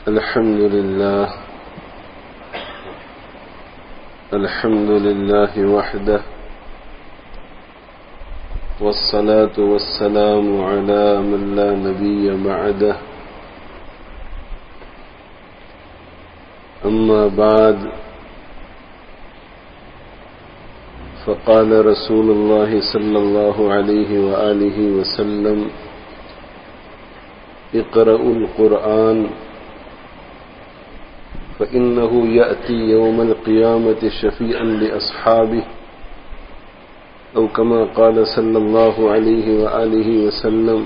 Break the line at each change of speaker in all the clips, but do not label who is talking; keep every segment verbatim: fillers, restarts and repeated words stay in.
الحمد لله الحمد لله وحده والصلاة والسلام على من لا نبي بعده أما بعد فقال رسول الله صلى الله عليه وآله وسلم اقرأوا القرآن فإنه يأتي يوم القيامة شفيعا لأصحابه أو كما قال صلى الله عليه وآله وسلم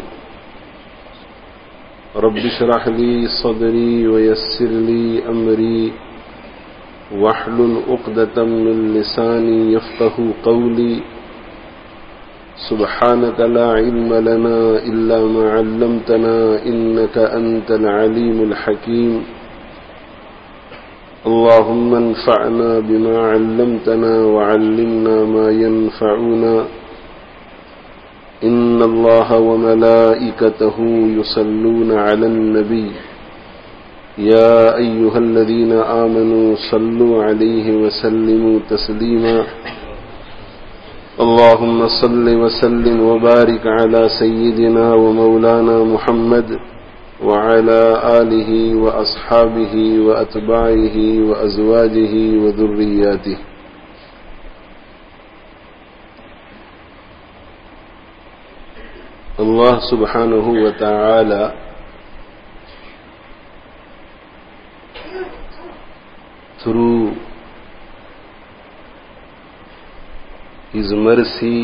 رب اشرح لي صدري ويسر لي أمري واحلل عقدة من لساني يفقه قولي سبحانك لا علم لنا إلا ما علمتنا إنك أنت العليم الحكيم اللهم انفعنا بما علمتنا وعلمنا ما ينفعنا إن الله وملائكته يصلون على النبي يا أيها الذين آمنوا صلوا عليه وسلموا تسليما اللهم صل وسلم وبارك على سيدنا ومولانا محمد وعلى آله وأصحابه وأتباعه وأزواجه وذرياته. Allah subhanahu wa ta'ala through His mercy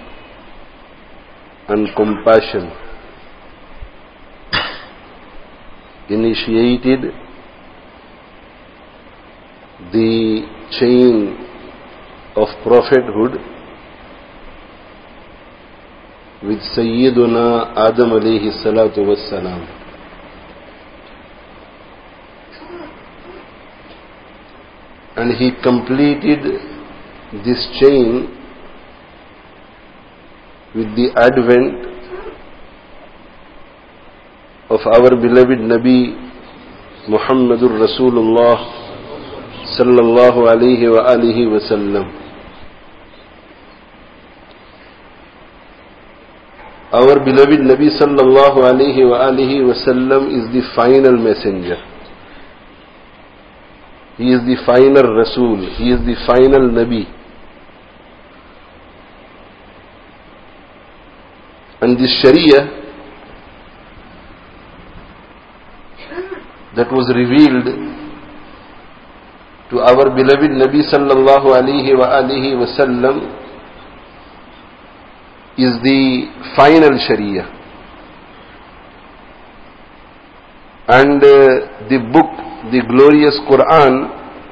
and compassion initiated the chain of prophethood with Sayyiduna Adam alayhi salatu wassalam. And he completed this chain with the advent of our beloved Nabi Muhammadur Rasulullah sallallahu alayhi wa alihi wa sallam. Our beloved Nabi sallallahu alayhi wa alihi wa sallam is the final messenger. He is the final Rasul. He is the final Nabi. And this Sharia that was revealed to our beloved Nabi sallallahu alayhi wa alihi wa sallam is the final Sharia. And uh, the book, the glorious Quran,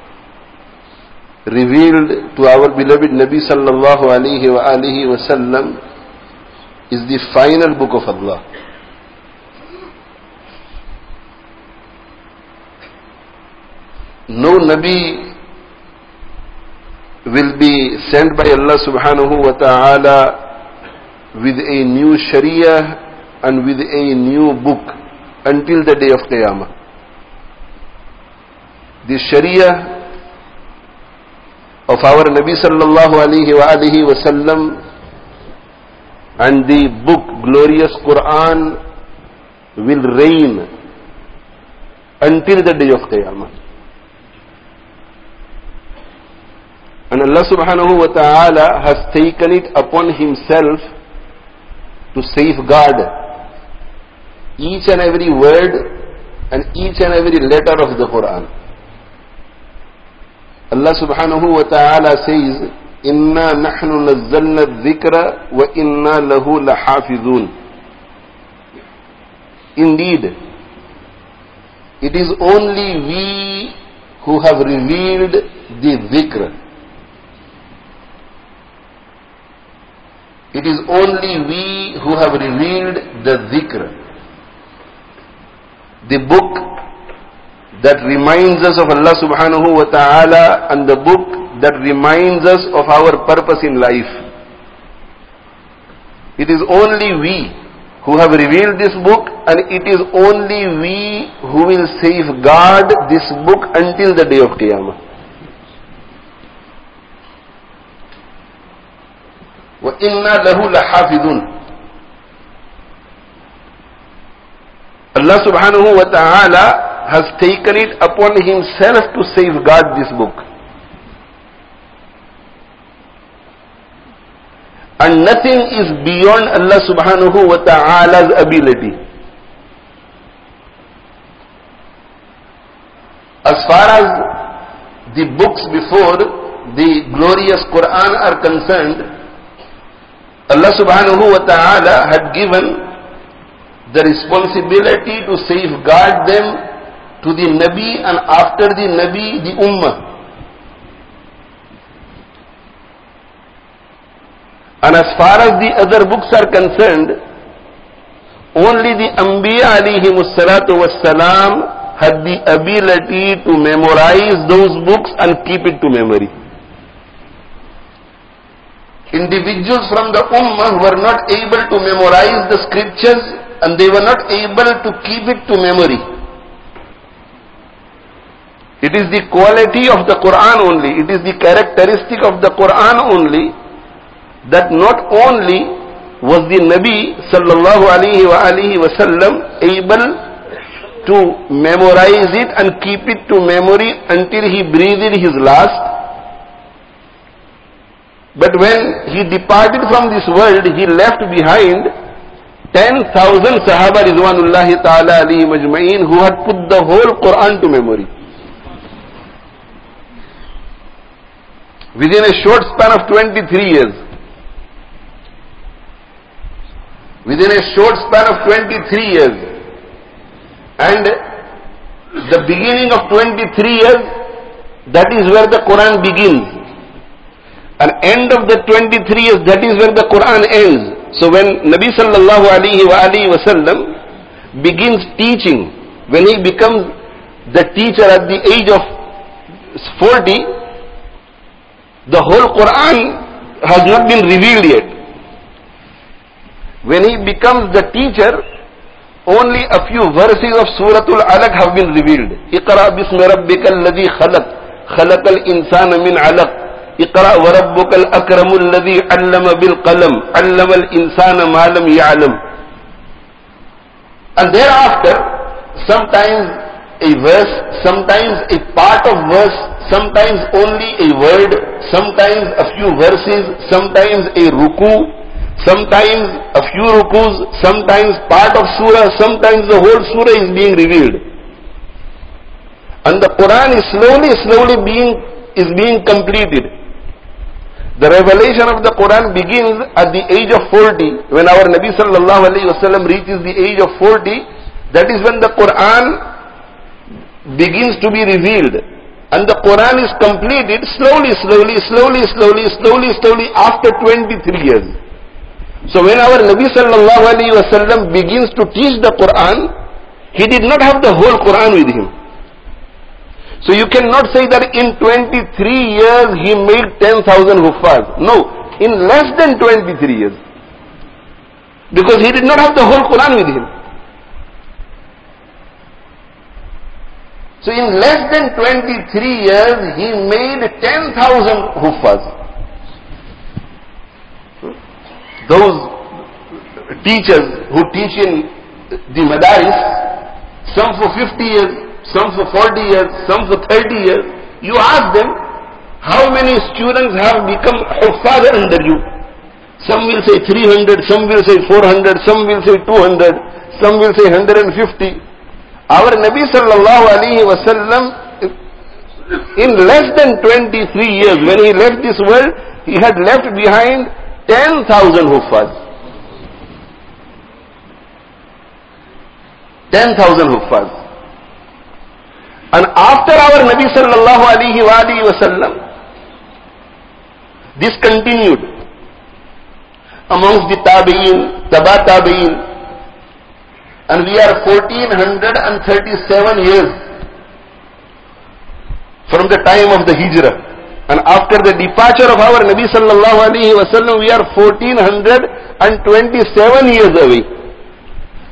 revealed to our beloved Nabi sallallahu alayhi wa alihi wa sallam is the final book of Allah. No Nabi will be sent by Allah subhanahu wa ta'ala with a new Sharia and with a new book until the day of Qiyamah. The Sharia of our Nabi sallallahu alayhi wa alihi wa sallam and the book glorious Quran will reign until the day of Qiyamah. And Allah subhanahu wa ta'ala has taken it upon Himself to safeguard each and every word and each and every letter of the Quran. Allah subhanahu wa ta'ala says, Inna nahnu nazzalna dhikra wa inna lahu lahafidhun. Indeed, it is only we who have revealed the dhikr. It is only we who have revealed the dhikr, the book that reminds us of Allah subhanahu wa ta'ala and the book that reminds us of our purpose in life. It is only we who have revealed this book, and it is only we who will safeguard this book until the day of Qiyamah. وَإِنَّا لَهُ لَحَافِظُونَ. Allah subhanahu wa ta'ala has taken it upon himself to safeguard this book. And nothing is beyond Allah subhanahu wa ta'ala's ability. As far as the books before the glorious Quran are concerned, Allah subhanahu wa ta'ala had given the responsibility to safeguard them to the Nabi, and after the Nabi, the Ummah. And as far as the other books are concerned, only the Anbiya alayhimus salatu wassalam had the ability to memorize those books and keep it to memory. Individuals from the Ummah were not able to memorize the scriptures, and they were not able to keep it to memory. It is the quality of the Quran only, it is the characteristic of the Quran only, that not only was the Nabi sallallahu alaihi wa alihi wasallam able to memorize it and keep it to memory until he breathed his last, but when he departed from this world, he left behind ten thousand Sahaba Ridwanullahi ta'ala alayhim ajma'in who had put the whole Quran to memory. Within a short span of twenty-three years. Within a short span of twenty-three years. And the beginning of twenty-three years, that is where the Quran begins. And end of the twenty-three years, that is where the Quran ends. So when Nabi sallallahu alayhi wa alayhi wa sallam begins teaching, when he becomes the teacher at the age of forty, the whole Quran has not been revealed yet. When he becomes the teacher, only a few verses of Suratul Alaq have been revealed. Iqra bismi rabbikal ladhi khalaq, khalaqal insana min alaq. اقرأ وربك الأكرم الذي علم بالقلم علم الإنسان ما لم يعلم. And thereafter, sometimes a verse, sometimes a part of verse, sometimes only a word, sometimes a few verses, sometimes a ruku, sometimes a few rukus, sometimes part of surah, sometimes the whole surah is being revealed. And the Quran is slowly, slowly being, is being completed. The revelation of the Quran begins at the age of forty. When our Nabi sallallahu alayhi wa sallam reaches the age of forty, that is when the Quran begins to be revealed. And the Quran is completed slowly, slowly, slowly, slowly, slowly, slowly after twenty-three years. So when our Nabi sallallahu alayhi wa sallam begins to teach the Quran, he did not have the whole Quran with him. So you cannot say that in twenty-three years he made ten thousand huffaz. No, in less than twenty-three years. Because he did not have the whole Quran with him. So in less than twenty-three years he made ten thousand huffaz. Those teachers who teach in the madaris, some for fifty years, some for forty years, some for thirty years, you ask them, how many students have become huffaz under you? Some will say three hundred, some will say four hundred, some will say two hundred, some will say one hundred fifty. Our Nabi sallallahu alaihi wasallam, in less than twenty-three years, when he left this world, he had left behind ten thousand huffaz. ten thousand huffaz. And after our Nabi sallallahu alaihi wa alihi wasallam, this continued amongst the tabi'in, taba tabi'in, and we are fourteen thirty-seven years from the time of the hijrah, and after the departure of our Nabi sallallahu alaihi wasallam, we are fourteen twenty-seven years away.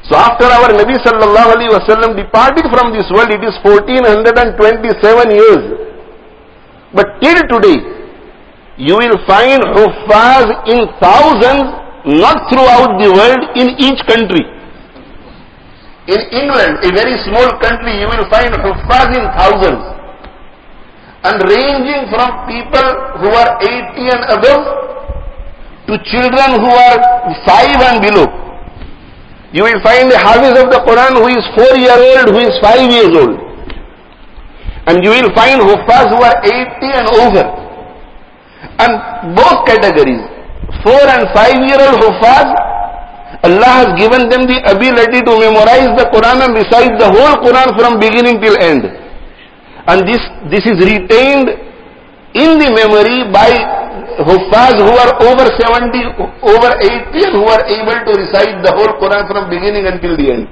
So after our Nabi sallallahu alaihi wasallam departed from this world, it is fourteen twenty-seven years. But till today, you will find huffaz in thousands, not throughout the world, in each country. In England, a very small country, you will find huffaz in thousands. And ranging from people who are eighty and above to children who are five and below. You will find a hafiz of the Quran who is four year old, who is five years old. And you will find huffaz who are eighty and over. And both categories, four and five year old huffaz, Allah has given them the ability to memorize the Quran and recite the whole Quran from beginning till end. And this, this is retained in the memory by huffaz who are over seventy, over eighty, and who are able to recite the whole Quran from beginning until the end.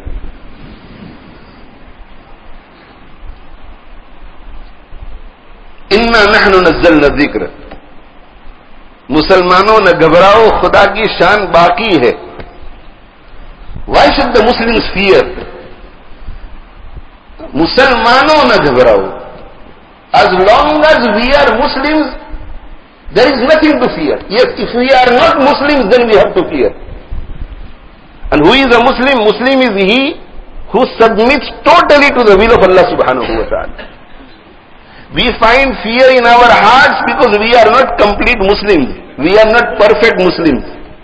Inna nahnu nazzalna dhikra. Musalmano na ghabrao, Khuda ki shan baki hai. Why should the Muslims fear? Musalmano na ghabrao. As long as we are Muslims, there is nothing to fear. Yes, if we are not Muslims, then we have to fear. And who is a Muslim? Muslim is he who submits totally to the will of Allah subhanahu wa ta'ala. We find fear in our hearts because we are not complete Muslims. We are not perfect Muslims.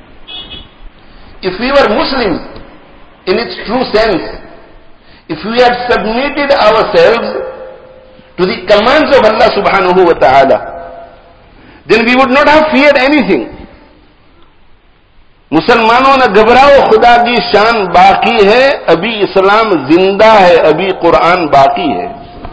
If we were Muslims in its true sense, if we had submitted ourselves to the commands of Allah subhanahu wa ta'ala, then we would not have feared anything. मुसलमानों ने घबराओ, खुदा की शान बाकी है, अभी इस्लाम जिंदा है, अभी कुरान बाकी है.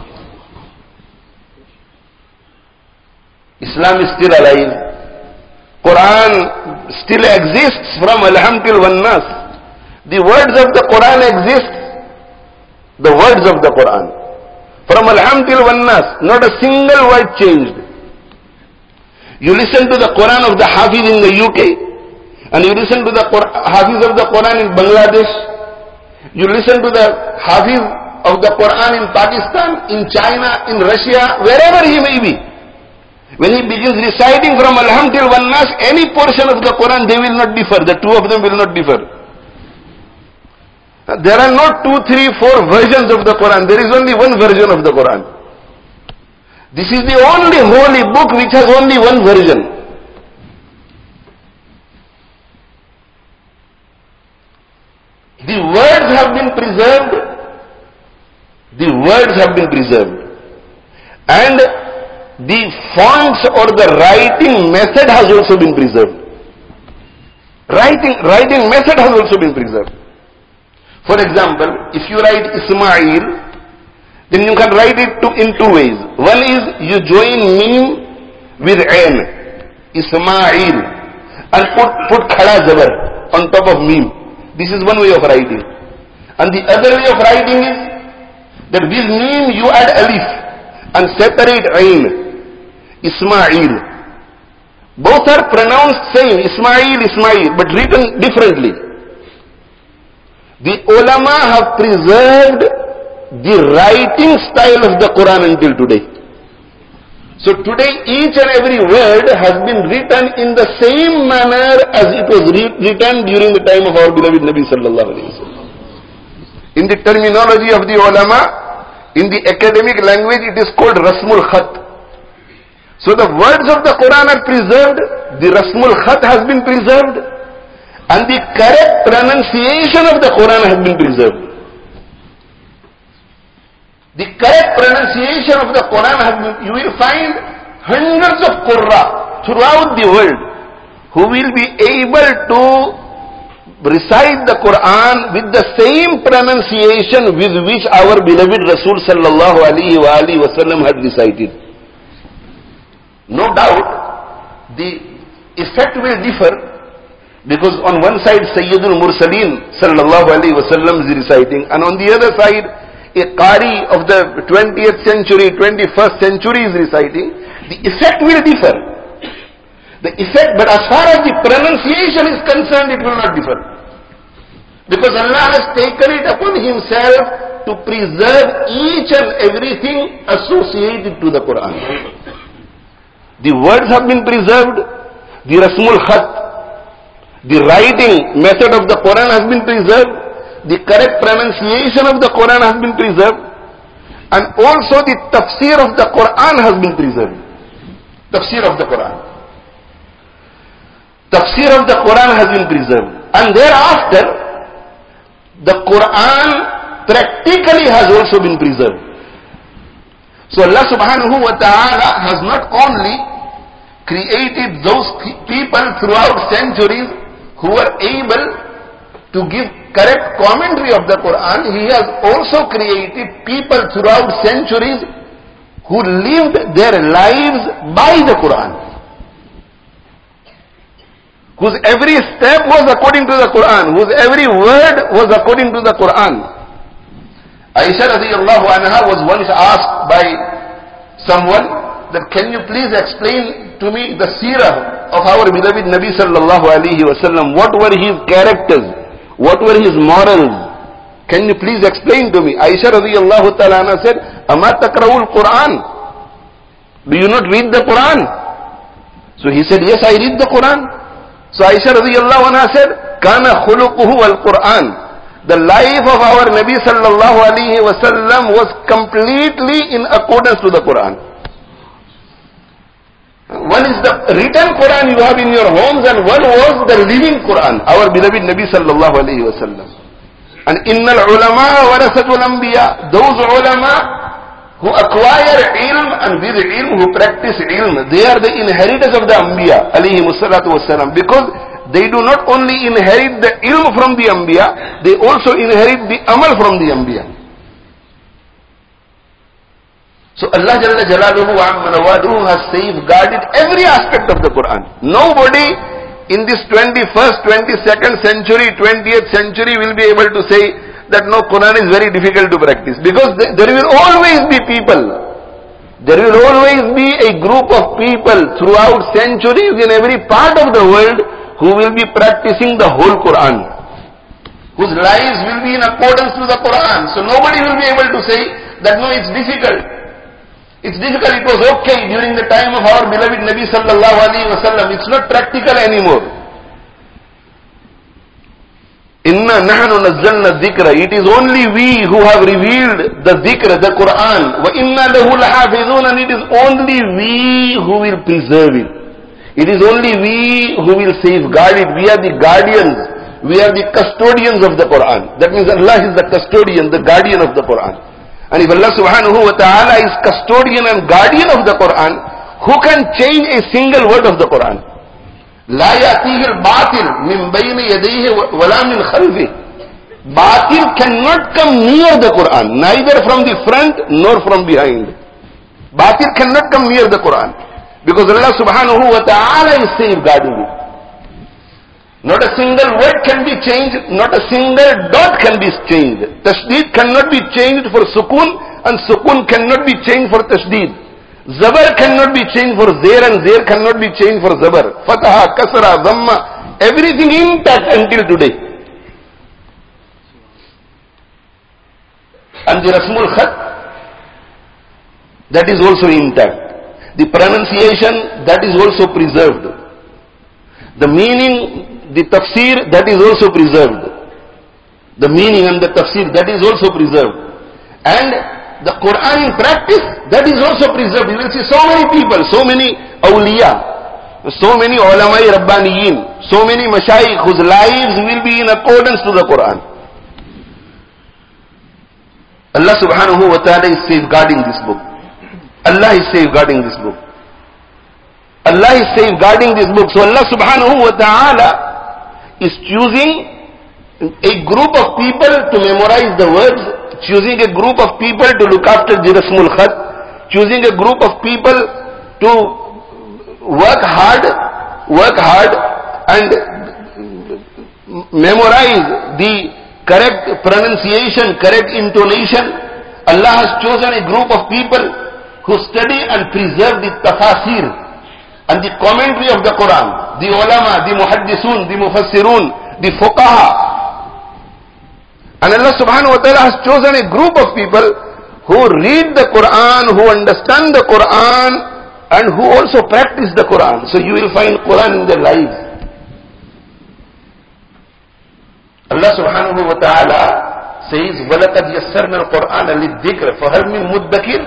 Islam is still alive. Quran still exists from Alham till Wannas. The words of the Quran exist. The words of the Quran. From Alham till Wannas, not a single word changed. You listen to the Quran of the Hafiz in the U K, and you listen to the Hafiz of the Quran in Bangladesh, you listen to the Hafiz of the Quran in Pakistan, in China, in Russia, wherever he may be. When he begins reciting from Alham till Wannas, any portion of the Quran, they will not differ. The two of them will not differ. There are not two, three, four versions of the Quran. There is only one version of the Quran. This is the only holy book which has only one version. The words have been preserved. The words have been preserved. And the fonts or the writing method has also been preserved. Writing, writing method has also been preserved. For example, if you write Ismail, then you can write it to, in two ways. One is you join mim with ain, Ismail, and put, put khada zabar on top of mim. This is one way of writing. And the other way of writing is that with mim you add alif and separate ain, Ismail. Both are pronounced same, Ismail, Ismail, but written differently. The ulama have preserved the writing style of the Quran until today. So today each and every word has been written in the same manner as it was re- written during the time of our beloved Nabi sallallahu alaihi wasallam. In the terminology of the ulama, in the academic language, it is called Rasmul Khat. So the words of the Quran are preserved, the Rasmul Khat has been preserved, and the correct pronunciation of the Quran has been preserved. The correct pronunciation of the Quran has been, you will find hundreds of Qurra throughout the world who will be able to recite the Quran with the same pronunciation with which our beloved Rasul sallallahu alaihi wa alihi wasallam had recited. No doubt, the effect will differ because on one side Sayyidul Mursaleen sallallahu alaihi wasallam is reciting, and on the other side a Qari of the twentieth century, twenty-first century is reciting. The effect will differ. The effect, but as far as the pronunciation is concerned, it will not differ. Because Allah has taken it upon Himself to preserve each and everything associated to the Quran. The words have been preserved, the Rasmul Khat, the writing method of the Quran has been preserved, the correct pronunciation of the Quran has been preserved, and also the tafsir of the Quran has been preserved. Tafsir of the Quran. Tafsir of the Quran has been preserved. And thereafter, the Quran practically has also been preserved. So Allah subhanahu wa ta'ala has not only created those people throughout centuries who were able to give correct commentary of the Quran, He has also created people throughout centuries who lived their lives by the Quran, whose every step was according to the Quran, whose every word was according to the Quran. Aisha radiyallahu anha was once asked by someone that, can you please explain to me the seerah of our beloved Nabi sallallahu alayhi wa sallam? What were his characters? What were his morals? Can you please explain to me? Aisha radiyallahu ta'ala anha said, Ama takra'ul Quran? Do you not read the Quran? So he said, yes, I read the Quran. So Aisha radiyallahu anha said, Kana khuluquhu al-Quran. The life of our Nabi sallallahu alayhi wa sallam was completely in accordance to the Quran. One is the written Quran you have in your homes, and one was the living Quran, our beloved Nabi sallallahu alayhi wa sallam. And innal ulama warasatul anbiya, those ulama who acquire ilm and with ilm who practice ilm, they are the inheritors of the anbiya alayhi salatu wassalam, because they do not only inherit the ilm from the anbiya, they also inherit the amal from the anbiya. So Allah Jalla Jalaluhu wa Amma Nawaduhu has safeguarded every aspect of the Quran. Nobody in this twenty-first, twenty-second century, twentieth century will be able to say that no, Quran is very difficult to practice. Because there will always be people, there will always be a group of people throughout centuries in every part of the world who will be practicing the whole Quran, whose lives will be in accordance to the Quran. So nobody will be able to say that no, it's difficult. It's difficult, it was okay during the time of our beloved Nabi sallallahu alayhi wa sallam. It's not practical anymore. Inna nahnu nazzalna dhikra. It is only we who have revealed the dhikr, the Quran. Wa inna lahu lahafizun. And it is only we who will preserve it. It is only we who will safeguard it. We are the guardians. We are the custodians of the Quran. That means Allah is the custodian, the guardian of the Quran. And if Allah subhanahu wa ta'ala is custodian and guardian of the Quran, who can change a single word of the Quran? La yatihi al-batil min bayni yadayhi wala min khalfi. Batil cannot come near the Quran, neither from the front nor from behind. Batil cannot come near the Quran, because Allah subhanahu wa ta'ala is safeguarding it. Not a single word can be changed, not a single dot can be changed. Tashdid cannot be changed for sukun, and sukun cannot be changed for tashdid. Zabar cannot be changed for zair, and zair cannot be changed for zabar. Fataha, kasra, dhamma, everything intact until today. And the Rasmul Khat, that is also intact. The pronunciation, that is also preserved. The meaning, the tafsir, that is also preserved. The meaning and the tafsir, that is also preserved. And the Quran in practice, that is also preserved. You will see so many people, so many awliya, so many ulamai rabbaniyin, so many mashayikh whose lives will be in accordance to the Quran. Allah subhanahu wa ta'ala is safeguarding this book. Allah is safeguarding this book. Allah is safeguarding this book. So Allah subhanahu wa ta'ala is choosing a group of people to memorize the words, choosing a group of people to look after the Rasmul Khat, choosing a group of people to work hard, work hard and memorize the correct pronunciation, correct intonation. Allah has chosen a group of people who study and preserve the tafasir and the commentary of the Quran, the ulama, the muhaddisun, the mufassirun, the fuqaha. And Allah subhanahu wa ta'ala has chosen a group of people who read the Quran, who understand the Quran, and who also practice the Quran. So you will find Quran in their lives. Allah subhanahu wa ta'ala says, وَلَقَدْ يَسَّرْنَا الْقُرْآنَ لِلذِّكْرِ فَهَلْ مِن مُدَّكِرٍ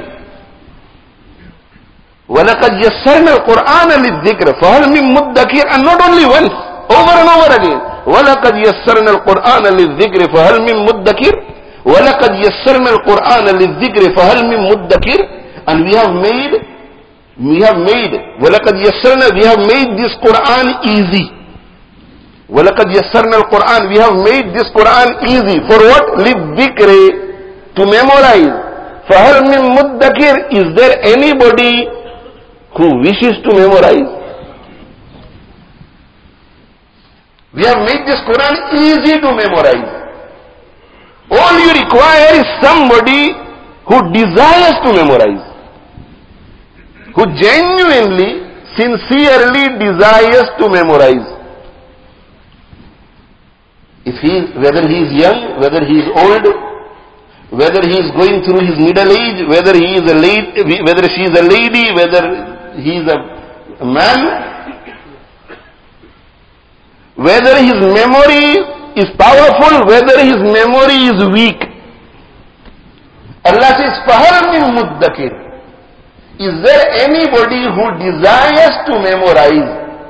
وَلَقَدْ يَسَّرْنَا الْقُرْآنَ لِلذِّكْرِ فَهَلْ مِن مُدَّكِرٍ. And not only once, over and over again. وَلَقَدْ يَسَّرْنَا الْقُرْآنَ لِلذِّكْرِ فَهَلْ مِن مُدَّكِرٍ وَلَقَدْ يَسَّرْنَا الْقُرْآنَ لِلذِّكْرِ فَهَلْ مِن مُدَّكِرٍ. And we have made, we have made, وَلَقَدْ يَسَّرْنَا, we have made this Quran easy. وَلَقَدْ يَسَّرْنَا الْقُرْآنَ, we have made this Quran easy. For what? لِلذِّكْرِ, to memorize. فَهَلْ مِن مُدَّكِرٍ, is there anybody who wishes to memorize? We have made this Quran easy to memorize. All you require is somebody who desires to memorize, who genuinely, sincerely desires to memorize. If he, whether he is young, whether he is old, whether he is going through his middle age, whether he is a lady, whether she is a lady, whether he is a man, whether his memory is powerful, whether his memory is weak. Allah says, فَهَلْ مِن مُدَّكِرٍ, is there anybody who desires to memorize?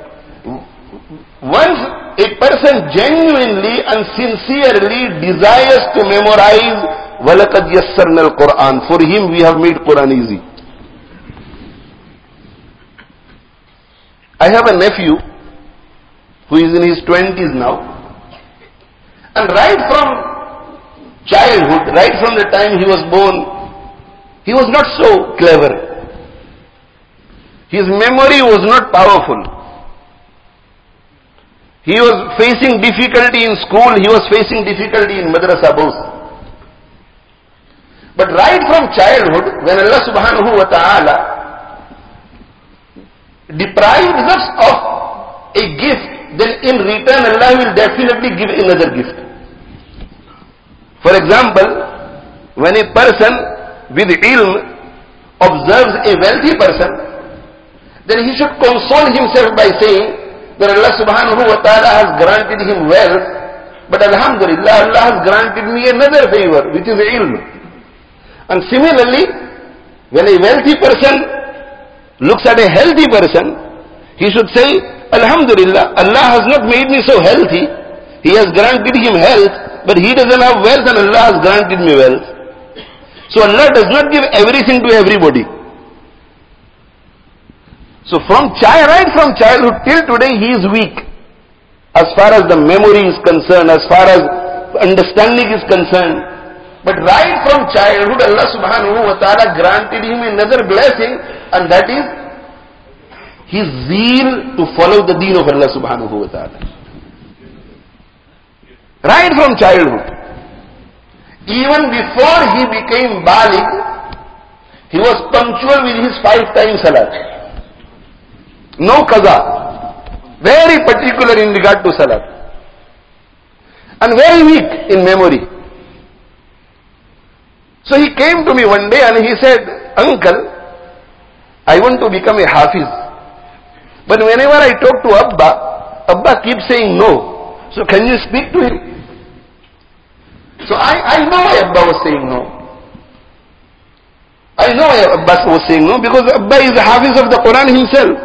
Once a person genuinely and sincerely desires to memorize, وَلَقَدْ يَسَّرْنَا الْقُرْآنَ, for him we have made Quran easy. I have a nephew who is in his twenties now, and right from childhood, right from the time he was born, he was not so clever. His memory was not powerful. He was facing difficulty in school, he was facing difficulty in madrasa both. But right from childhood, when Allah subhanahu wa ta'ala deprives us of a gift, then in return Allah will definitely give another gift. For example, when a person with ilm observes a wealthy person, then he should console himself by saying that Allah subhanahu wa ta'ala has granted him wealth, but alhamdulillah, Allah has granted me another favor, which is ilm. And similarly, when a wealthy person looks at a healthy person, he should say, alhamdulillah, Allah has not made me so healthy, He has granted him health, but he doesn't have wealth and Allah has granted me wealth. So Allah does not give everything to everybody. So from child, right from childhood till today, he is weak. As far as the memory is concerned, as far as understanding is concerned. But right from childhood, Allah subhanahu wa ta'ala granted him another blessing, and that is his zeal to follow the deen of Allah subhanahu wa ta'ala. Right from childhood. Even before he became baligh, he was punctual with his five times salat. No qaza. Very particular in regard to salat. And very weak in memory. So he came to me one day and he said, "Uncle, I want to become a hafiz. But whenever I talk to Abba, Abba keeps saying no. So can you speak to him?" So I, I know why Abba was saying no. I know why Abba was saying no, because Abba is a hafiz of the Quran himself.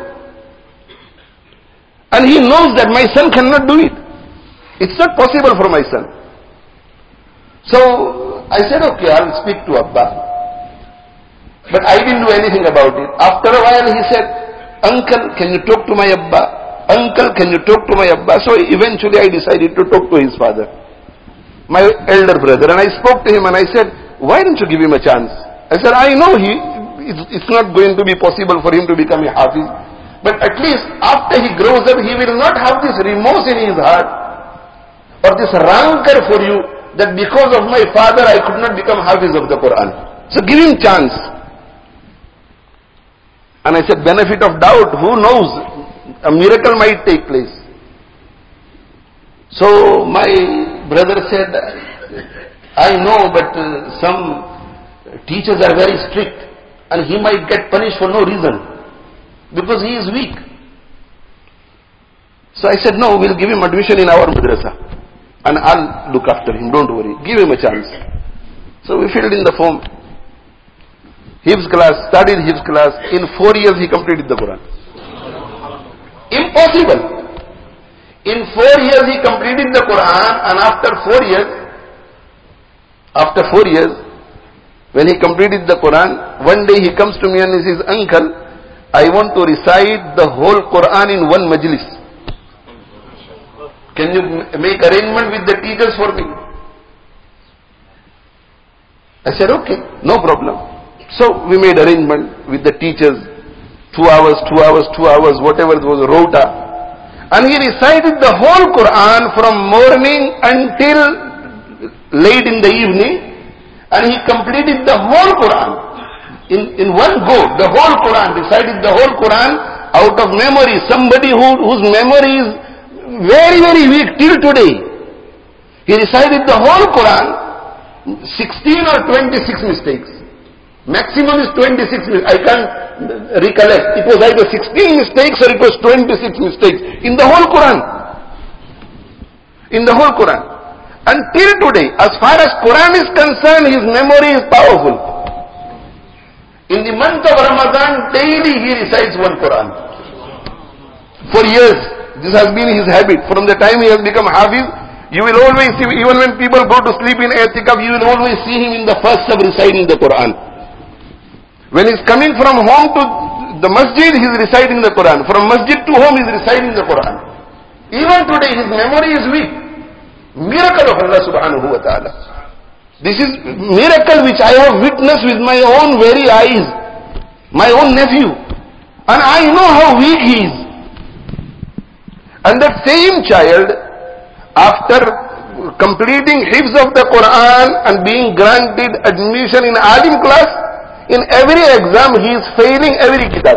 And he knows that my son cannot do it. It's not possible for my son. So I said, okay, I'll speak to Abba. But I didn't do anything about it. After a while he said, "Uncle, can you talk to my Abba? Uncle, can you talk to my Abba?" So eventually I decided to talk to his father, my elder brother. And I spoke to him and I said, "Why don't you give him a chance?" I said, "I know he, it's, it's not going to be possible for him to become a hafiz. But at least after he grows up, he will not have this remorse in his heart or this rancor for you that because of my father I could not become hafiz of the Quran. So give him chance." And I said, benefit of doubt, who knows? A miracle might take place. So my brother said, I know, but uh, some teachers are very strict and he might get punished for no reason because he is weak. So I said, no, we'll give him admission in our madrasa and I'll look after him, don't worry, give him a chance. So we filled in the form. Hifz class, studied Hifz class. In four years he completed the Quran. Impossible. In four years he completed the Quran, and after four years, after four years, when he completed the Quran, one day he comes to me and he says, uncle, I want to recite the whole Quran in one majlis. Can you make arrangement with the teachers for me? I said, okay, no problem. So we made arrangement with the teachers, two hours, two hours, two hours, whatever it was, rota. And he recited the whole Quran from morning until late in the evening, and he completed the whole Quran in, in one go. The whole Quran, recited the whole Quran out of memory. Somebody who, whose memory is very, very weak till today. He recited the whole Quran, sixteen or twenty-six mistakes. Maximum is twenty-six mistakes. I can't recollect. It was either sixteen mistakes or it was twenty-six mistakes in the whole Quran. In the whole Quran. Until today, as far as Quran is concerned, his memory is powerful. In the month of Ramadan, daily he recites one Quran. For years, this has been his habit. From the time he has become Hafiz, you will always see, even when people go to sleep in i'tikaf, you will always see him in the first of reciting the Quran. When he is coming from home to the masjid, he is reciting the Quran. From masjid to home, he is reciting the Quran. Even today, his memory is weak. Miracle of Allah subhanahu wa ta'ala. This is miracle which I have witnessed with my own very eyes. My own nephew. And I know how weak he is. And that same child, after completing hifz of the Quran and being granted admission in alim class, in every exam he is failing every kitab.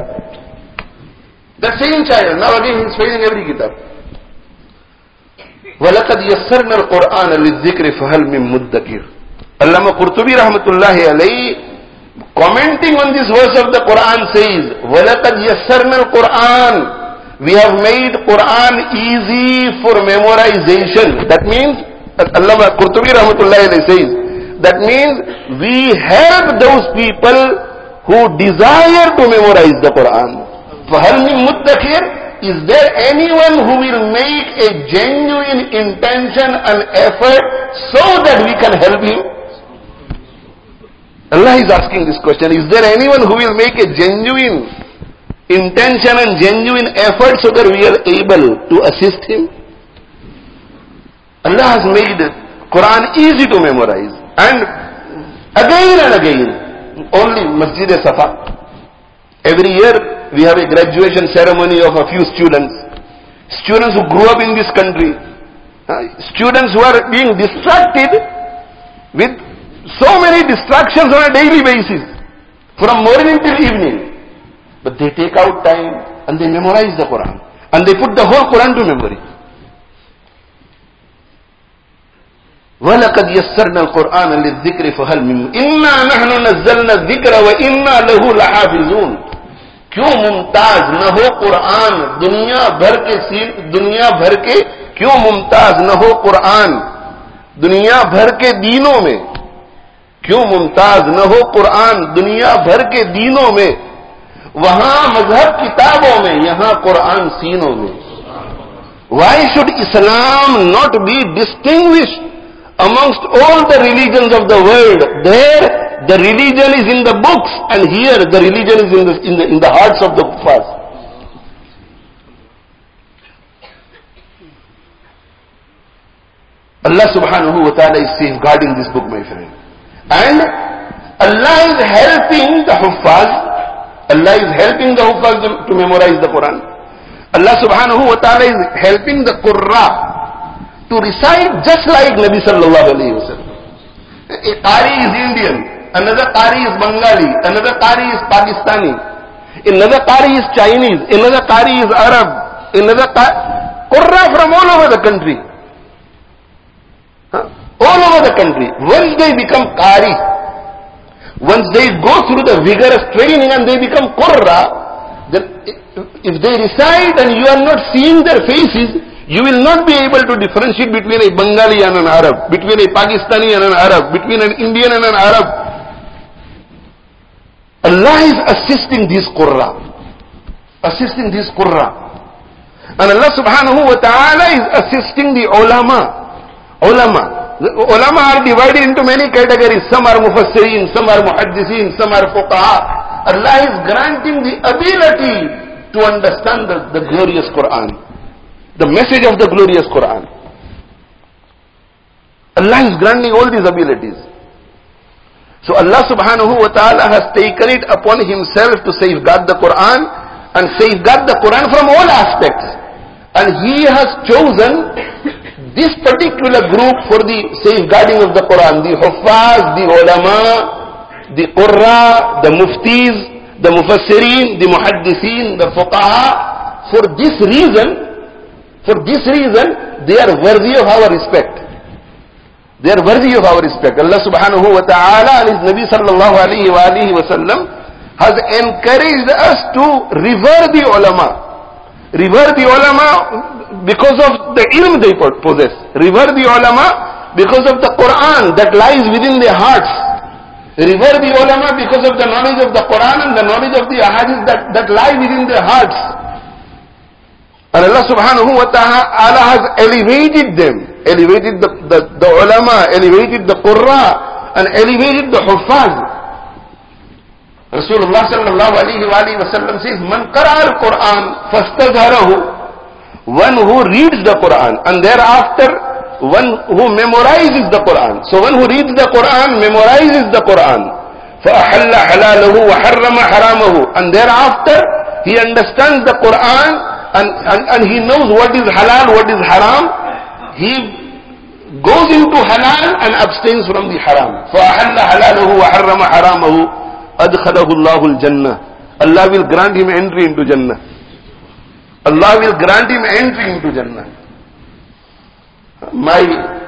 The same child, now again he is failing every kitab. وَلَقَدْ يَسَّرْنَا الْقُرْآنَ لِلذِّكْرِ فَهَلْ مِن مُدَّكِرٍ. Allama Qurtubi rahmatullahi alayhi, commenting on this verse of the Quran, says, وَلَقَدْ يَسَّرْنَا الْقُرْآنَ. We have made Quran easy for memorization. That means, Allama Qurtubi rahmatullahi alayhi says, that means we help those people who desire to memorize the Quran. فَهَلْ مِن مُدَّكِرٍ. Is there anyone who will make a genuine intention and effort so that we can help him? Allah is asking this question. Is there anyone who will make a genuine intention and genuine effort so that we are able to assist him? Allah has made Quran easy to memorize. And again and again, only Masjid Safa. Every year we have a graduation ceremony of a few students. Students who grew up in this country. Uh, students who are being distracted with so many distractions on a daily basis. From morning till evening. But they take out time and they memorize the Quran. And they put the whole Quran to memory. وَلَقَدْ يَسَّرْنَا الْقُرْآنَ لِلذِّكْرِ فَهَلْ مِن إِنَّا نَحْنُ نَزَّلْنَا الذِّكْرَ وَإِنَّا لَهُ لَحَافِظُونَ. क्यों मुमताज न हो कुरान दुनिया भर के दुनिया भर के क्यों मुमताज न हो कुरान दुनिया भर के दीनों में क्यों मुमताज न हो कुरान दुनिया भर के दीनों में वहां मजहब किताबों में यहां कुरान सीनों में. Why should Islam not be distinguished amongst all the religions of the world? There the religion is in the books, and here the religion is in the, in the, in the hearts of the kuffars. Allah subhanahu wa ta'ala is safeguarding this book, my friend. And Allah is helping the huffaz, Allah is helping the huffaz to memorize the Quran. Allah subhanahu wa ta'ala is helping the qurra to recite just like Nabi sallallahu alayhi wa sallam. A qari is Indian, another qari is Bengali, another qari is Pakistani, another qari is Chinese, another qari is Arab, another qari, qurra from all over the country. Huh? all over the country. Once they become Qari, once they go through the vigorous training and they become Qurra, then if they reside and you are not seeing their faces, you will not be able to differentiate between a Bengali and an Arab, between a Pakistani and an Arab, between an Indian and an Arab. Allah is assisting these Qurra, assisting these Qurra. And Allah subhanahu wa ta'ala is assisting the ulama. Ulama. The ulama are divided into many categories. Some are mufassirin, some are muhaddithin, some are fuqaha. Allah is granting the ability to understand the, the glorious Quran, the message of the glorious Quran. Allah is granting all these abilities. So Allah subhanahu wa ta'ala has taken it upon himself to safeguard the Quran and safeguard the Quran from all aspects. And he has chosen this particular group for the safeguarding of the Quran, the Huffaz, the Ulama, the Qurra, the Muftis, the Mufassirin, the Muhaddithin, the Fuqaha. For this reason, for this reason, they are worthy of our respect. They are worthy of our respect. Allah subhanahu wa ta'ala and His Nabi sallallahu alayhi wa alihi wa sallam has encouraged us to revere the ulama. Revere the ulama because of the ilm they possess. Revere the ulama because of the Quran that lies within their hearts. Revere the ulama because of the knowledge of the Quran and the knowledge of the ahadith that, that lie within their hearts. And Allah subhanahu wa ta'ala has elevated them, elevated the, the, the ulama, elevated the Qurra, and elevated the Huffaz. Rasulullah sallallahu alayhi wa sallam says, Man qara'a al-Quran fastazharahu, one who reads the Quran, and thereafter one who memorizes the Quran. So one who reads the Quran, memorizes the Quran. فَأَحَلَّ حَلَالَهُ وَحَرَّمَ حَرَامَهُ, and thereafter he understands the Quran and, and, and he knows what is halal, what is haram. He goes into halal and abstains from the haram. فَأَحَلَّ حَلَالَهُ وَحَرَّمَ حَرَامَهُ أَدْخَلَهُ اللَّهُ الْجَنَّةِ, Allah will grant him entry into Jannah. Allah will grant him entry into Jannah. My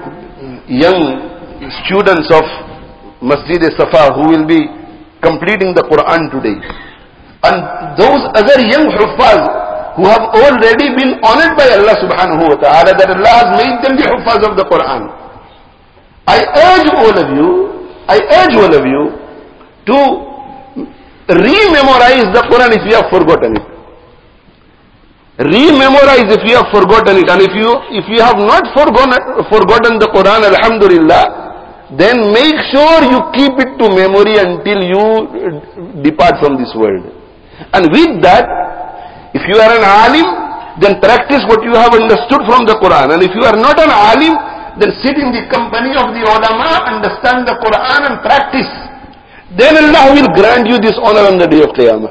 young students of Masjid-e-Safa who will be completing the Quran today, and those other young Huffaz who have already been honored by Allah subhanahu wa ta'ala, that Allah has made them the Huffaz of the Quran. I urge all of you, I urge all of you to re-memorize the Quran if you have forgotten it. Re-memorize if you have forgotten it. And if you if you have not forgotten, forgotten the Quran, alhamdulillah, then make sure you keep it to memory until you depart from this world. And with that, if you are an alim, then practice what you have understood from the Quran. And if you are not an alim, then sit in the company of the ulama, understand the Quran and practice. Then Allah will grant you this honor on the day of Qiyamah.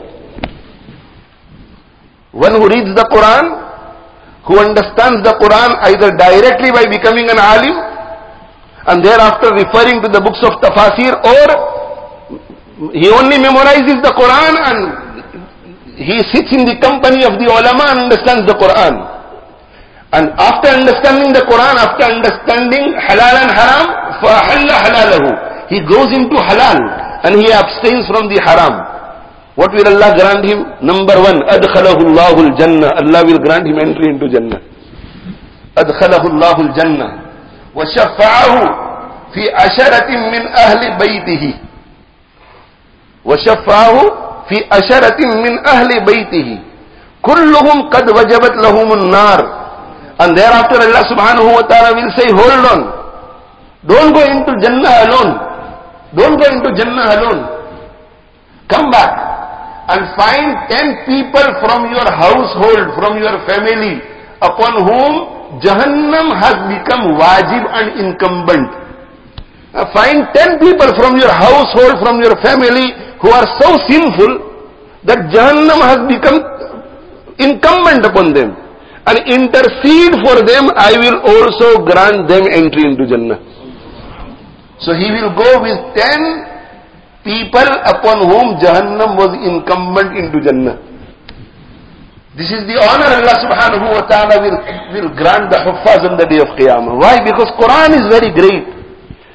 One who reads the Quran, who understands the Quran either directly by becoming an alim and thereafter referring to the books of tafasir, or he only memorizes the Quran and he sits in the company of the ulama and understands the Quran. And after understanding the Quran, after understanding halal and haram, فَأَحَلَّ حَلَالَهُ, he goes into halal and he abstains from the haram. What will Allah grant him? Number one, أَدْخَلَهُ اللَّهُ الْجَنَّةِ, Allah will grant him entry into Jannah. أَدْخَلَهُ اللَّهُ الْجَنَّةِ وَشَفَّعَهُ فِي عَشَرَةٍ مِّنْ أَهْلِ بَيْتِهِ وَشَفَّعَهُ فِي عَشَرَةٍ مِّنْ أَهْلِ بَيْتِهِ كُلُّهُمْ قَدْ وَجَبَتْ لَهُمُ النَّارِ. And thereafter Allah subhanahu wa ta'ala will say, hold on, don't go into Jannah alone. Don't go into Jannah alone. Come back and find ten people from your household, from your family, upon whom Jahannam has become wajib and incumbent. Now find ten people from your household, from your family, who are so sinful that Jahannam has become incumbent upon them. And intercede for them, I will also grant them entry into Jannah. So he will go with ten people upon whom Jahannam was incumbent into Jannah. This is the honor Allah subhanahu wa ta'ala will, will grant the Huffaz on the day of Qiyamah. Why? Because Quran is very great.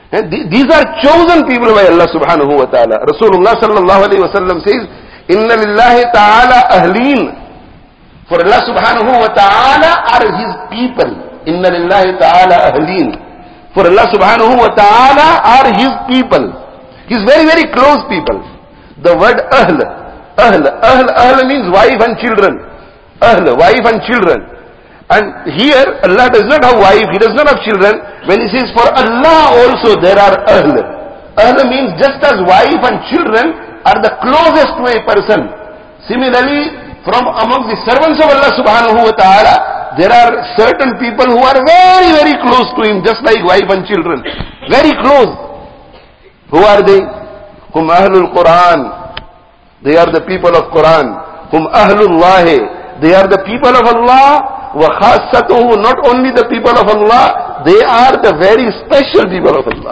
And th- these are chosen people by Allah subhanahu wa ta'ala. Rasulullah sallallahu alayhi wa sallam says, Inna lillahi ta'ala ahleen. For Allah subhanahu wa ta'ala are His people. Inna lillahi ta'ala ahleen. For Allah subhanahu wa ta'ala are His people. His very, very close people. The word ahl, ahl, ahl, ahl means wife and children. Ahl, wife and children. And here Allah does not have wife, He does not have children. When He says for Allah also there are ahl. Ahl means just as wife and children are the closest to a person. Similarly, from among the servants of Allah subhanahu wa ta'ala, there are certain people who are very, very close to Him, just like wife and children. Very close. Who are they? Hum ahlul Quran. They are the people of Quran. Hum ahlullahi. They are the people of Allah. Wa khassatuhu. Not only the people of Allah, they are the very special people of Allah.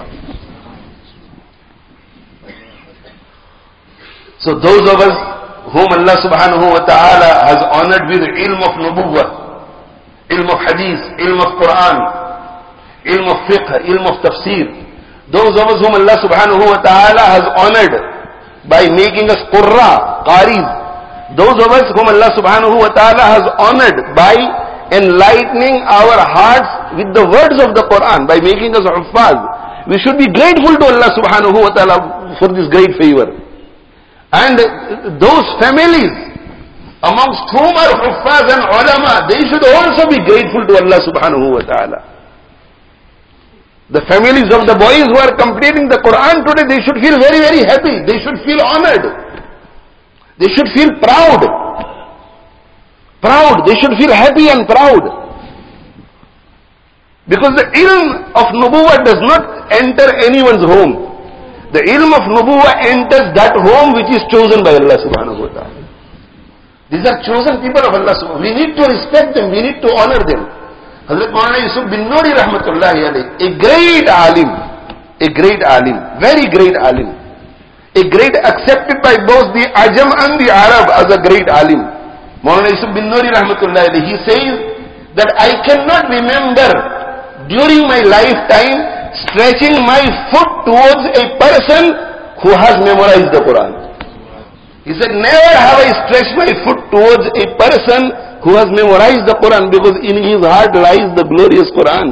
So those of us whom Allah subhanahu wa ta'ala has honored with ilm of nubuwwah, ilm of hadith, ilm of Quran, ilm of fiqh, ilm of tafsir, those of us whom Allah subhanahu wa ta'ala has honored by making us qurra, qaris, those of us whom Allah subhanahu wa ta'ala has honored by enlightening our hearts with the words of the Quran, by making us huffaz, we should be grateful to Allah subhanahu wa ta'ala for this great favor. And those families amongst whom are huffaz and ulama, they should also be grateful to Allah subhanahu wa ta'ala. The families of the boys who are completing the Quran today, they should feel very, very happy. They should feel honored. They should feel proud. Proud. They should feel happy and proud. Because the ilm of nubuwwah does not enter anyone's home. The ilm of nubuwwah enters that home which is chosen by Allah subhanahu wa ta'ala. These are chosen people of Allah subhanahu wa ta'ala. We need to respect them. We need to honor them. Hazrat Maulana Yusuf bin Nuri rahmatullahi alayhi, a great alim, a great alim, very great alim, a great accepted by both the Ajam and the Arab as a great alim. Maulana Yusuf bin Nuri rahmatullahi alayhi, he says that I cannot remember during my lifetime stretching my foot towards a person who has memorized the Quran. He said, never have I stretched my foot towards a person who has memorized the Quran, because in his heart lies the glorious Quran.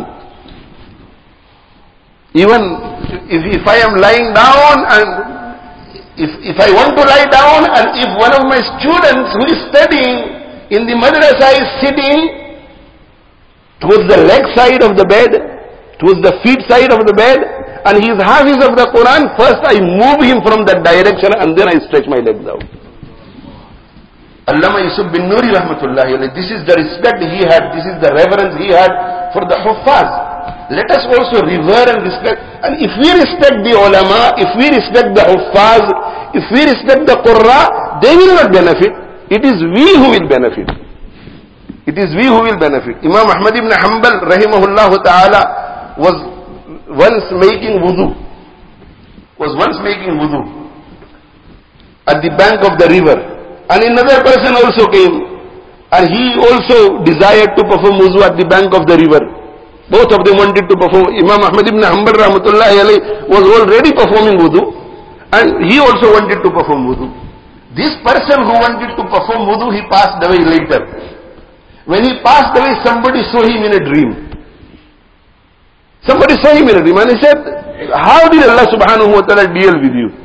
Even if, if I am lying down and if, if I want to lie down and if one of my students who is studying in the madrasa is sitting towards the leg side of the bed, towards the feet side of the bed, and he is hafiz of the Quran, first I move him from that direction and then I stretch my legs out. Allama Yusuf bin Nuri rahmatullahi alayhi, this is the respect he had, this is the reverence he had for the huffaz. Let us also revere and respect. And if we respect the ulama, if we respect the huffaz, if we respect the qurra, they will not benefit. It is we who will benefit. It is we who will benefit. Imam Ahmad ibn Hanbal rahimahullah ta'ala was once making wudu. Was once making wudu at the bank of the river. And another person also came, and he also desired to perform wuzu at the bank of the river. Both of them wanted to perform. Imam Ahmad ibn Hanbal rahmatullahi alayhi was already performing wudu, and he also wanted to perform wudu. This person who wanted to perform wudu, he passed away later. When he passed away, somebody saw him in a dream. Somebody saw him in a dream, and he said, how did Allah subhanahu wa ta'ala deal with you?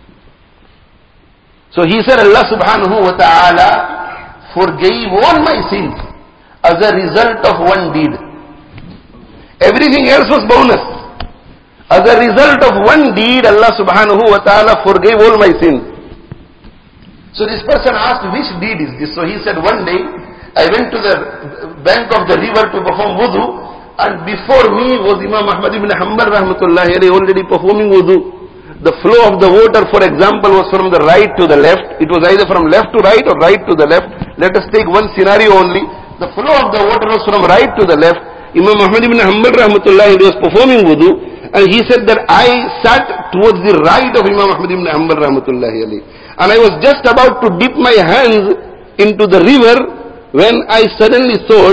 So he said, Allah subhanahu wa ta'ala forgave all my sins as a result of one deed. Everything else was bonus. As a result of one deed, Allah subhanahu wa ta'ala forgave all my sins. So this person asked, which deed is this? So he said, one day, I went to the bank of the river to perform wudu, and before me was Imam Ahmad ibn Hanbal rahmatullahi alayhi already performing wudu. The flow of the water, for example, was from the right to the left. It was either from left to right or right to the left. Let us take one scenario only. The flow of the water was from right to the left. Imam Ahmad ibn Hanbal rahmatullahi was performing wudu, and he said that I sat towards the right of Imam Ahmad ibn Hanbal rahmatullahi, and I was just about to dip my hands into the river when I suddenly thought,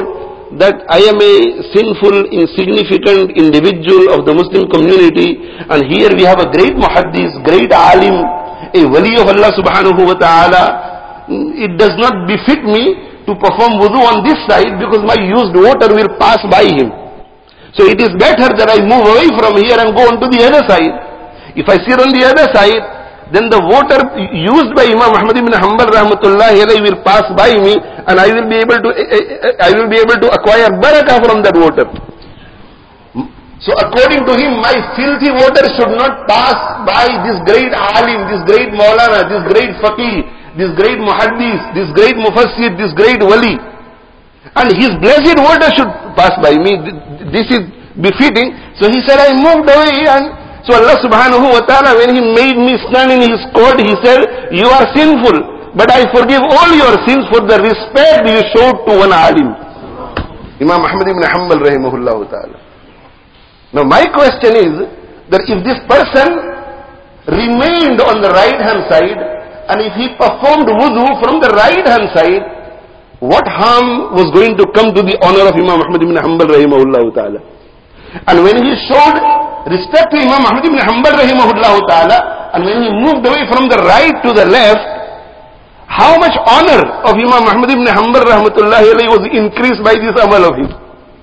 that I am a sinful, insignificant individual of the Muslim community, and here we have a great muhaddis, great alim, a wali of Allah subhanahu wa ta'ala. It does not befit me to perform wudu on this side because my used water will pass by him. So it is better that I move away from here and go on to the other side. If I sit on the other side, then the water used by Imam Ahmad ibn Hanbal rahmatullahi alayhi will pass by me, and I will be able to I will be able to acquire barakah from that water. So according to him, my filthy water should not pass by this great alim, this great maulana, this great faqih, this great muhaddis, this great mufassir, this great wali, and his blessed water should pass by me. This is befitting. So he said, I moved away, and so Allah subhanahu wa ta'ala, when He made me stand in His court, He said, you are sinful, but I forgive all your sins for the respect you showed to one alim. Imam Ahmad ibn Hanbal rahimahullah ta'ala. Now my question is, that if this person remained on the right hand side, and if he performed wudu from the right hand side, what harm was going to come to the honor of Imam Ahmad ibn Hanbal rahimahullah ta'ala? And when he showed respect to Imam Ahmad ibn Hanbal rahimahullah ta'ala, and when he moved away from the right to the left, how much honor of Imam Ahmad ibn Hanbal rahmatullahi alayhi was increased by this amal of him.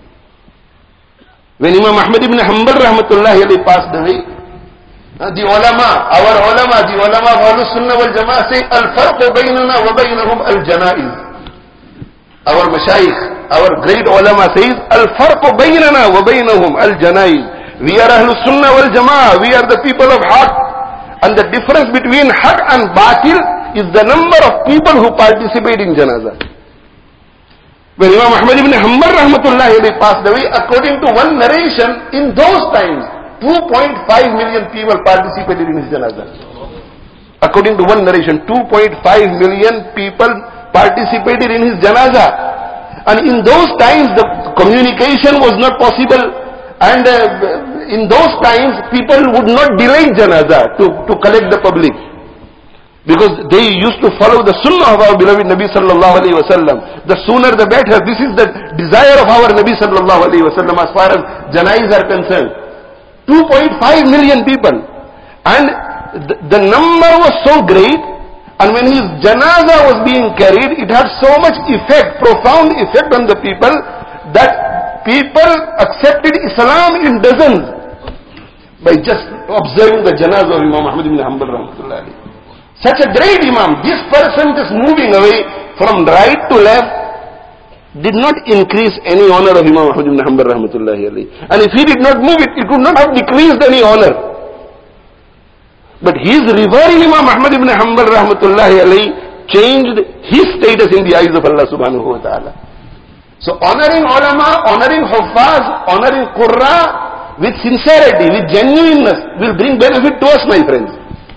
When Imam Ahmad ibn Hanbal rahmatullahi alayhi passed away, the ulama, our ulama, the ulama of Ahlus Sunnah wal Jama'ah say, al-farqu baynana wa baynahum al-janaiz. Our mashayikh, our great ulama says, al-farqu baynana wa baynahum al-janaiz. We are Ahlus Sunnah wal Jama'ah, we are the people of Haqq, and the difference between Haqq and Batil is the number of people who participate in Janazah. When Imam Ahmad ibn Hanbal rahmatullahi alayhi passed away, according to one narration, in those times, two point five million people participated in his Janazah. According to one narration, two point five million people participated in his Janazah. And in those times, the communication was not possible. And uh, in those times, people would not delay janazah to, to collect the public. Because they used to follow the sunnah of our beloved Nabi sallallahu alayhi wa sallam. The sooner the better. This is the desire of our Nabi sallallahu alayhi wa sallam as far as janais are concerned. two point five million people. And the, the number was so great, and when his janazah was being carried, it had so much effect, profound effect on the people, that people accepted Islam in dozens by just observing the janazah of Imam Ahmad ibn Hanbal rahmatullahi alayhi. Such a great Imam, this person just moving away from right to left did not increase any honor of Imam Ahmad ibn Hanbal rahmatullahi alayhi. And if he did not move it, it would not have decreased any honor. But his revering Imam Ahmad ibn Hanbal rahmatullahi alayhi changed his status in the eyes of Allah subhanahu wa ta'ala. So honoring ulama, honoring huffaz, honoring qurra with sincerity, with genuineness will bring benefit to us, my friends.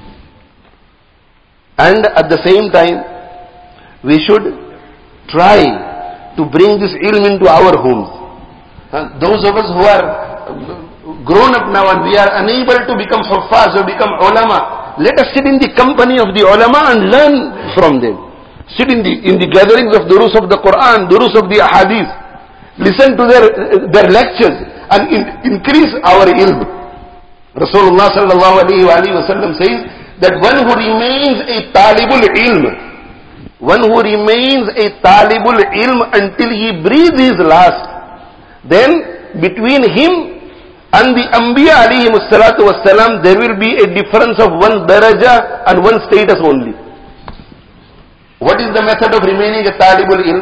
And at the same time, we should try to bring this ilm into our homes. And those of us who are grown up now and we are unable to become huffaz or become ulama, let us sit in the company of the ulama and learn from them. Sit in the, in the gatherings of durus of the Quran, durus of the ahadith. Listen to their, their lectures and in, increase our ilm. Rasulullah sallallahu alayhi wa sallam says that one who remains a talibul ilm, one who remains a talibul ilm until he breathes his last, then between him and the Anbiya alayhi salatu wassalam, there will be a difference of one daraja and one status only. What is the method of remaining a talibul ilm?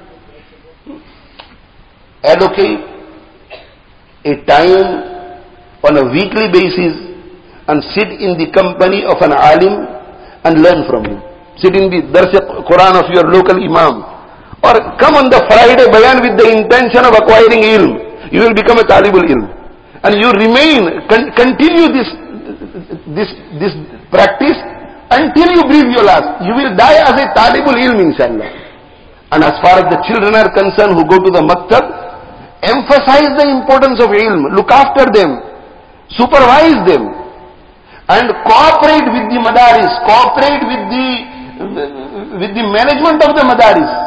Allocate a time on a weekly basis and sit in the company of an alim and learn from him. Sit in the Dars Quran of your local imam, or come on the Friday bayan with the intention of acquiring ilm. You will become a talibul ilm, and you remain, con continue this this this practice until you breathe your last. You will die as a talibul ilm, inshallah. And as far as the children are concerned who go to the maktab, emphasize the importance of ilm, look after them, supervise them, and cooperate with the madaris, cooperate with the with the management of the madaris.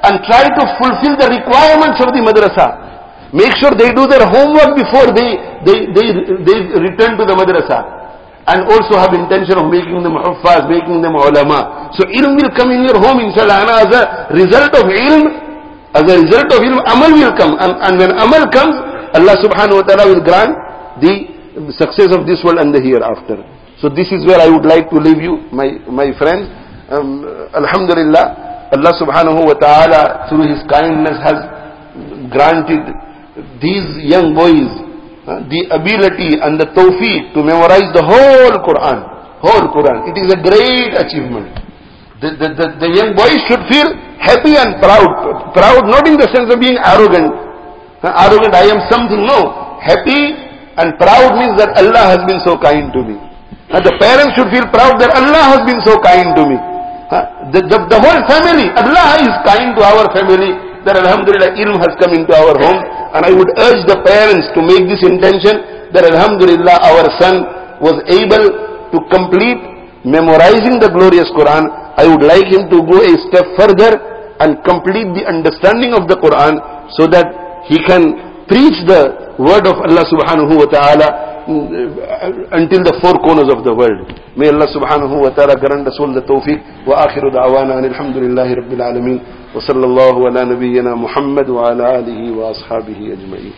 and try to fulfill the requirements of the madrasa. Make sure they do their homework before they, they, they, they return to the madrasa. And also have intention of making them huffaz, making them ulama. So ilm will come in your home, inshallah. And as a result of ilm, as a result of ilm, amal will come. And, and when amal comes, Allah subhanahu wa ta'ala will grant the success of this world and the hereafter. So this is where I would like to leave you, my, my friends. Um, Alhamdulillah, Allah subhanahu wa ta'ala through His kindness has granted these young boys Uh, the ability and the tawfiq to memorize the whole Quran. Whole Quran. It is a great achievement. The, the, the, the young boys should feel happy and proud. Proud not in the sense of being arrogant. Uh, arrogant, I am something. No. Happy and proud means that Allah has been so kind to me. Uh, the parents should feel proud that Allah has been so kind to me. Uh, the, the, the whole family, Allah is kind to our family. That alhamdulillah ilm has come into our home. And I would urge the parents to make this intention that alhamdulillah our son was able to complete memorizing the glorious Quran. I would like him to go a step further and complete the understanding of the Quran so that he can preach the word of Allah subhanahu wa ta'ala until the four corners of the world. May Allah subhanahu wa ta'ala grant us all the tawfiq. Wa akhiru da'wana alhamdulillahi rabbil alameen. Wa sallallahu ala nabiyyina Muhammad wa ala alihi wa ashabihi ajma'in.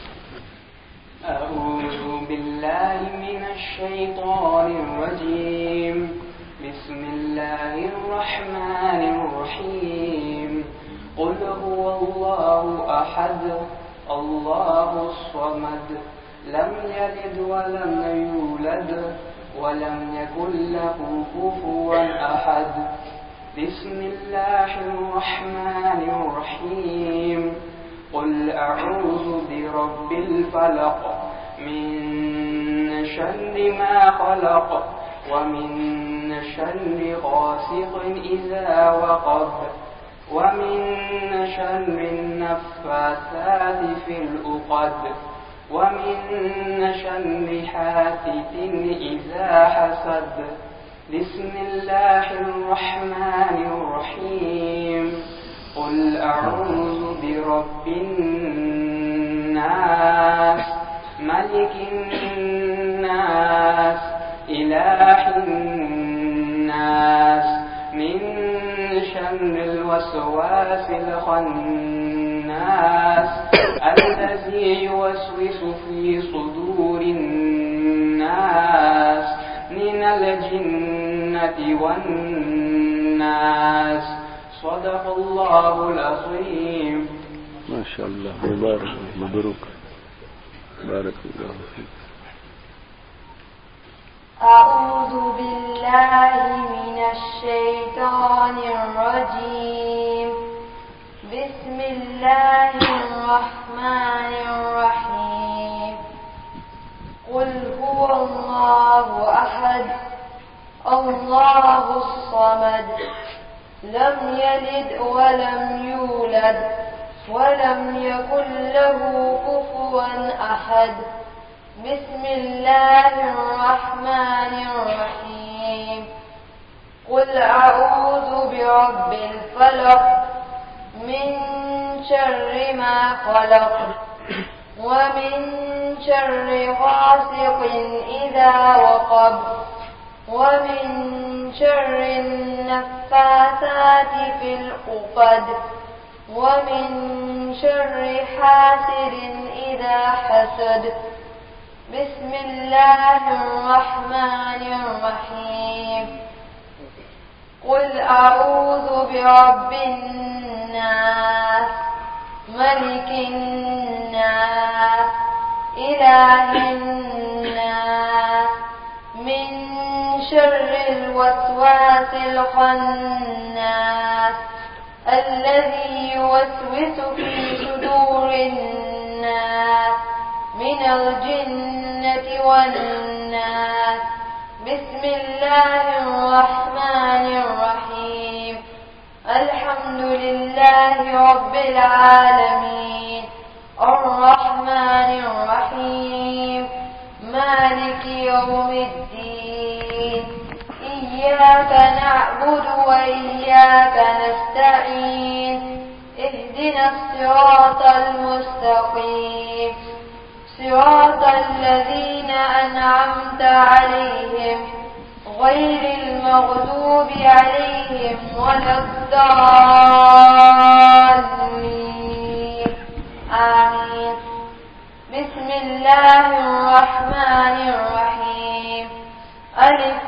A'udhu billahi minash shaytanir rajim. Bismillahir rahmanir rahim. Qul huwallahu ahad. Allahu samad. لم يلد ولم يولد ولم يكن له كفوا أحد بسم الله الرحمن الرحيم قل أعوذ برب الفلق من شر ما خلق ومن شر غاسق إذا وقب ومن شر النفاثات في العقد ومن شر حاسد إذا حسد بسم الله الرحمن الرحيم قل أعوذ برب الناس ملك الناس إله الناس من شر الوسواس الخناس الذي يوسوس في صدور الناس من الجنة والناس صدق الله العظيم.
ما شاء الله مبارك مبروك بارك الله فيك.
أعوذ بالله من الشيطان الرجيم. بسم الله الرحمن الرحيم. قل هو الله أحد الله الصمد لم يلد ولم يولد ولم يكن له كفوا أحد بسم الله الرحمن الرحيم. قل أعوذ برب الفلق من شر ما خلق ومن شر غاسق إذا وقب ومن شر النفاثات في العقد ومن شر حاسد إذا حسد بسم الله الرحمن الرحيم. قل أعوذ برب الناس ملك الناس إله الناس من شر الوسواس الخناس الذي يوسوس في صدور الناس من الجنة والناس بسم الله الرحمن الرحيم. الحمد لله رب العالمين الرحمن الرحيم مالك يوم الدين إياك نعبد وإياك نستعين اهدنا الصراط المستقيم صراط الذين أنعمت عليهم غير المغضوب عليهم ولا الضالين آمين. بسم الله الرحمن الرحيم. ألف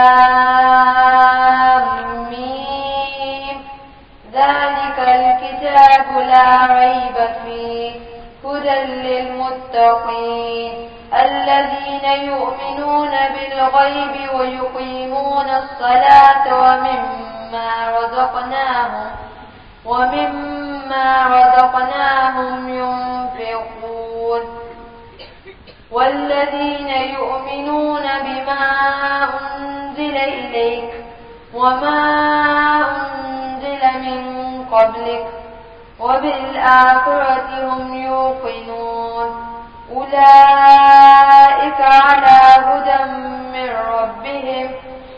لام ميم. ذلك الكتاب لا ريب فيه هدى للمتقين الذين يؤمنون بالغيب ويقيمون الصلاة ومما رزقناهم ومما رزقناهم ينفقون والذين يؤمنون بما أنزل إليك وما أنزل من قبلك وبالآخرة هم يوقنون أولئك على هدى من ربهم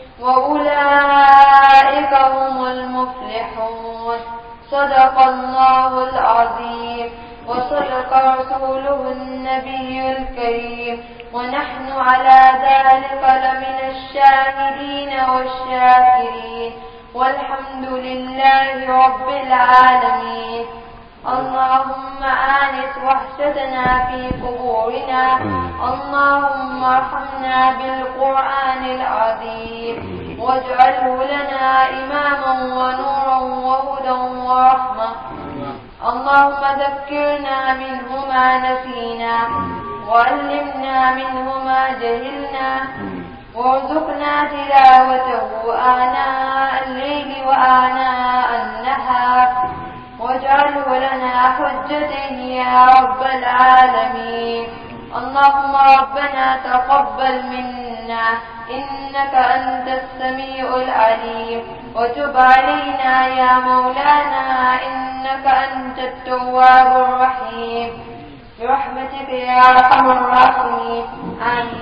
وأولئك هم المفلحون. صدق الله العظيم وصدق رسوله النبي الكريم ونحن على ذلك لمن الشاهدين والشاكرين والحمد لله رب العالمين. اللهم آنس وحشتنا في قبورنا اللهم ارحمنا بالقرآن العظيم واجعله لنا إماما ونورا وهدى ورحمة. اللهم ذكرنا منه ما نسينا وعلمنا منه ما جهلنا وارزقنا تلاوته آناء الليل وآناء النهار واجعله لنا حجة يا رب العالمين. اللهم ربنا تقبل منا إنك أنت السميع العليم وتب علينا يا مولانا إنك أنت التواب الرحيم برحمتك يا أرحم الراحمين آمين.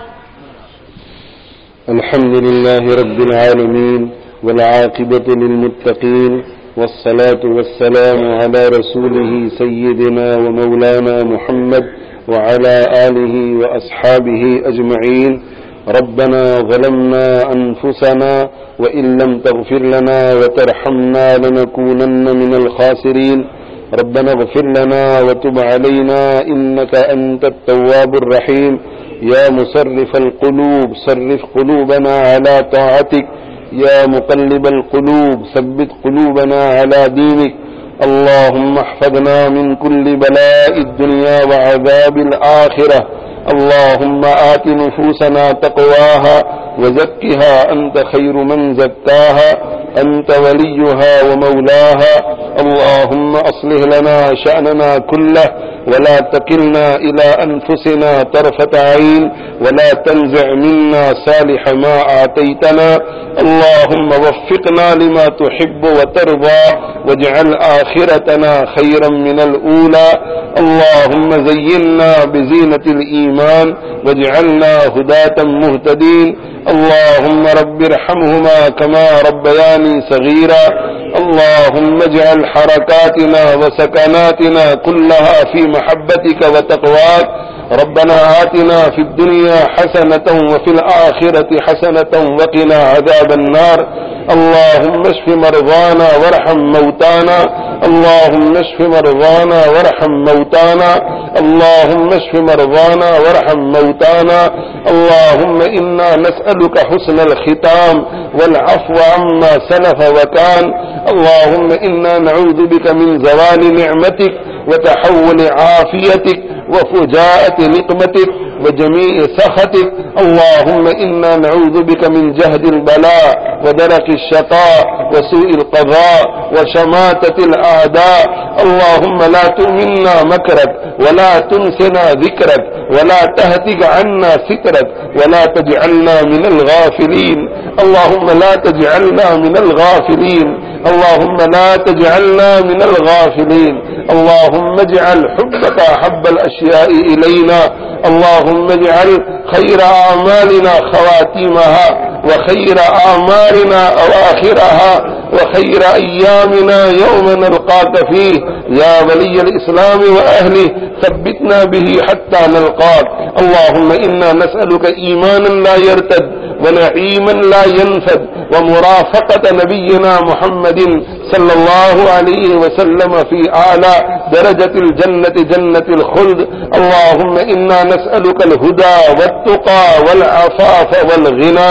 الحمد لله رب العالمين والعاقبة للمتقين والصلاة والسلام على رسوله سيدنا ومولانا محمد وعلى آله وأصحابه أجمعين. ربنا ظلمنا أنفسنا وإن لم تغفر لنا وترحمنا لنكونن من الخاسرين. ربنا اغفر لنا وتب علينا إنك أنت التواب الرحيم. يا مصرف القلوب صرف قلوبنا على طاعتك يا مقلب القلوب ثبت قلوبنا على دينك. اللهم احفظنا من كل بلاء الدنيا وعذاب الآخرة. اللهم آت نفوسنا تقواها وزكها أنت خير من زكاها أنت وليها ومولاها. اللهم أصلح لنا شأننا كله ولا تكلنا إلى أنفسنا طرفة عين ولا تنزع منا صالح ما آتيتنا. اللهم وفقنا لما تحب وترضى واجعل آخرتنا خيرا من الأولى. اللهم زينا بزينة الإيمان واجعلنا هداة مهتدين. اللهم رب ارحمهما كما ربياني صغيرا. اللهم اجعل حركاتنا وسكناتنا كلها في محبتك وتقواك. ربنا آتنا في الدنيا حسنة وفي الآخرة حسنة وقنا عذاب النار. اللهم اشف مرضانا وارحم موتانا. اللهم اشف مرضانا وارحم موتانا. اللهم اشف مرضانا وارحم موتانا. اللهم إنا نسألك حسن الختام والعفو عما سلف وكان. اللهم إنا نعوذ بك من زوال نعمتك وتحول عافيتك وفجاءة نقمتك وجميع سخطك. اللهم إنا نعوذ بك من جهد البلاء ودرك الشقاء وسوء القضاء وشماتة الأعداء. اللهم لا تؤمنا مكرك ولا تنسنا ذكرك ولا تهتك عنا سترك ولا تجعلنا من الغافلين. اللهم لا تجعلنا من الغافلين. اللهم لا تجعلنا من الغافلين. اللهم اجعل حبك أحب الأشياء إلينا اللهم اجعل خير أعمالنا خواتيمها وخير أعمالنا أواخرها وخير أيامنا يوم نلقاك فيه يا ولي الإسلام وأهله ثبتنا به حتى نلقاك. اللهم إنا نسألك إيمانا لا يرتد ونعيما لا ينفد ومرافقة نبينا محمد صلى الله عليه وسلم في أعلى درجة الجنة جنة الخلد. اللهم إنا نسألك الهدى والتقى والعفاف والغنى.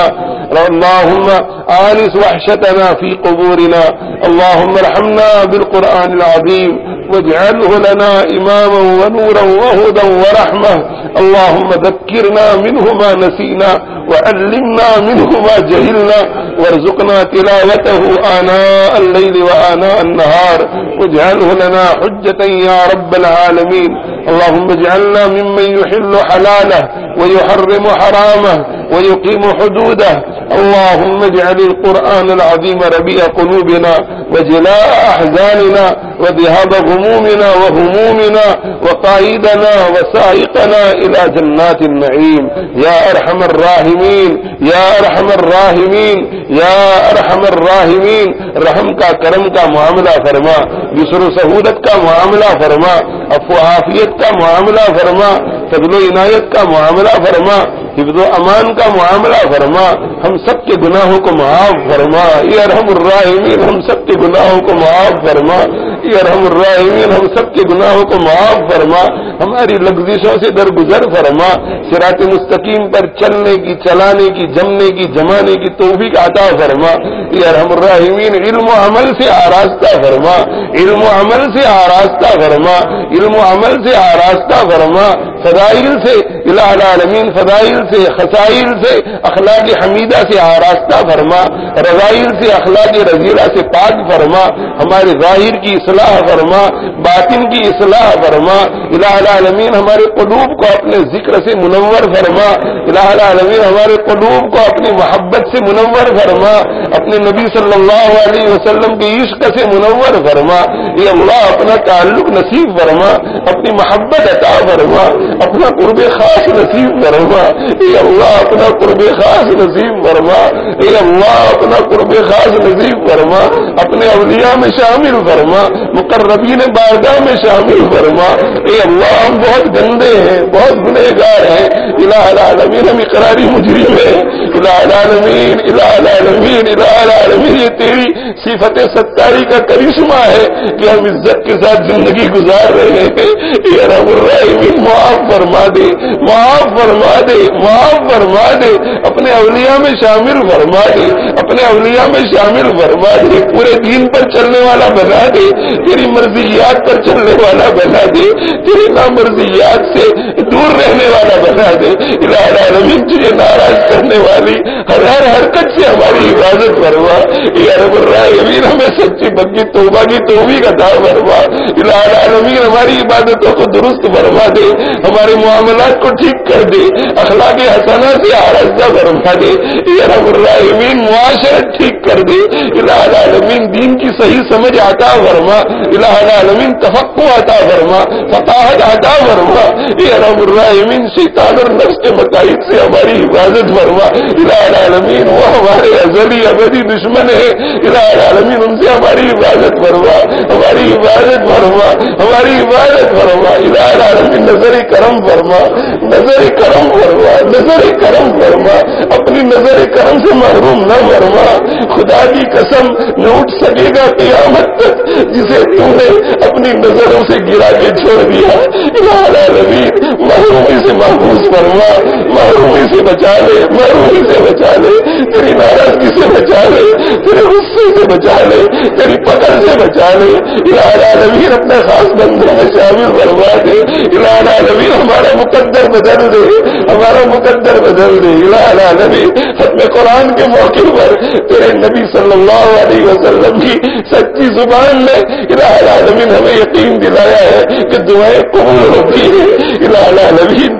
اللهم آنس وحشتنا في قبورنا. اللهم ارحمنا بالقرآن العظيم واجعله لنا إماما ونورا وهدى ورحمة. اللهم ذكرنا منه ما نسينا وعلمنا منه ما جهلنا وارزقنا تلاوته آناء الليل وآناء النهار واجعله لنا حجة يا رب العالمين. اللهم اجعلنا ممن يحل حلاله ويحرم حرامه ويقيم حدوده. اللهم اجعل القرآن العظيم ربيع قلوبنا وجلاء أحزاننا وذهاب غمومنا وهمومنا وقائدنا وسائقنا إلى جنات النعيم يا أرحم الراحمين يا أرحم الراحمين يا أرحم الراحمين. رحم کا کرم کا معاملہ فرما, یسر و سہولت کا معاملہ فرما, عفو و عافیت کا معاملہ فرما, فضل و عنایت کا معاملہ فرما, حفظ و امان کا معاملہ فرما. ہم سب کے گناہوں کو معاف فرما یا ارحم الراحمین. ہم سب کے گناہوں کو معاف فرما یا ارحم الراحمین. ہم سب کے گناہوں کو معاف فرما. ہماری لغزشوں سے درگزر فرما. صراط مستقیم پر چلنے کی, چلانے کی, جمنے کی, جمانے کی توفیق عطا فرما یا ارحم الراحمین. علم و عمل سے آراستہ فرما, علم و عمل سے آراستہ فرما, علم و عمل سے آراستہ فرما. فضائل سے الہ العالمین, فضائل سے, خصائل سے, اخلاق حمیدہ سے آراستہ فرما. رضائل سے, اخلاق رضیلہ سے پاک فرما. ہمارے ظاہر کی اصلاح فرما, باطن کی اصلاح فرما. الہ العالمین ہمارے قلوب کو اپنے ذکر سے منور فرما. الہ العالمین ہمارے قلوب کو اپنی محبت سے منور فرما, اپنے نبی صلی اللہ علیہ وسلم کے عشق سے منور فرما. اے اللہ اپنا تعلق نصیب فرما, اپنی محبت عطا فرما, اپنا قرب خاص نصیب فرما. اے اللہ اپنا قرب خاص نصیب فرما. اے اللہ اپنا قرب خاص نصیب فرما. اپنے اولیاء میں شامل فرما, مقربین بارگاہ میں شامل فرما. اے اللہ ہم بہت گندے ہیں, بہت گنہگار ہیں. الہ العالمین ہم اقراری مجرم ہیں. الہ العالمین, الہ العالمین, الہ العالمین یہ تیری صفت ستاری کا کرشمہ ہے کہ ہم عزت کے ساتھ زندگی گزار رہے ہیں. اے رب الرحیم معاف فرما دے, معاف فرما دے, معاف فرما دے. اپنے اولیاء میں شامل فرما دے, اپنے اولیاء میں شامل فرما دے. پورے دین پر چلنے والا بنا دے, تیری مرضیات پر چلنے والا بنا دے, تیری نامرضیات سے دور رہنے والا بنا دے. الہ العالمین تجھے ناراض کرنے والی ہر ہر حرکت سے ہماری حفاظت فرما. اے رب الرحیم ہمیں سچی پکی توبہ کی توفیق عطا فرما. الہ العالمین ہماری عبادتوں کو درست فرما دے, ہمارے معاملات کو ٹھیک کر دے, اخلاق حسنہ سے آراستہ فرما دے. اے رب الرحیم معاشرت ٹھیک کر دے. الہ العالمین دین کی صحیح سمجھ عطا فرما. الہ العالمین تفقہ عطا فرما, فقاہت عطا فرما. اے رب الرحیم شیطان اور نفس کے مقاصد سے ہماری حفاظت فرما. الہ العالمین وہ ہمارے ازلی ابدی دشمن ہے. الہ العالمین ان سے ہماری حفاظت فرما, ہماری حفاظت فرما, ہماری حفاظت فرما. الہ العالمین نظر کرم فرما, نظر کرم فرما, نظر کرم فرما. اپنی نظر کرم سے محروم نہ فرما. خدا کی قسم نہ اٹھ سکے گا قیامت تک جسے تو نے اپنی نظروں سے گرا کے چھوڑ دیا. الہ العالمین محرومی سے محفوظ فرما, محرومی سے بچا لے, محرومی سے بچا لے, تیری ناراضگی سے بچا لے, تیرے غصے سے بچا لے, تیری پکڑ سے بچا لے. الہ العالمین اپنے خاص بندوں میں شامل فرما دے. الہ العالمین ہمارا مقدر بدل دے, ہمارا مقدر بدل دے. الہ العالمین ختم قرآن کے موقع پر تیرے نبی صلی اللہ علیہ وسلم کی سچی زبان نے الہ العالمین ہمیں یقین دلایا ہے کہ دعائیں قبول ہوتی ہیں. الہ العالمین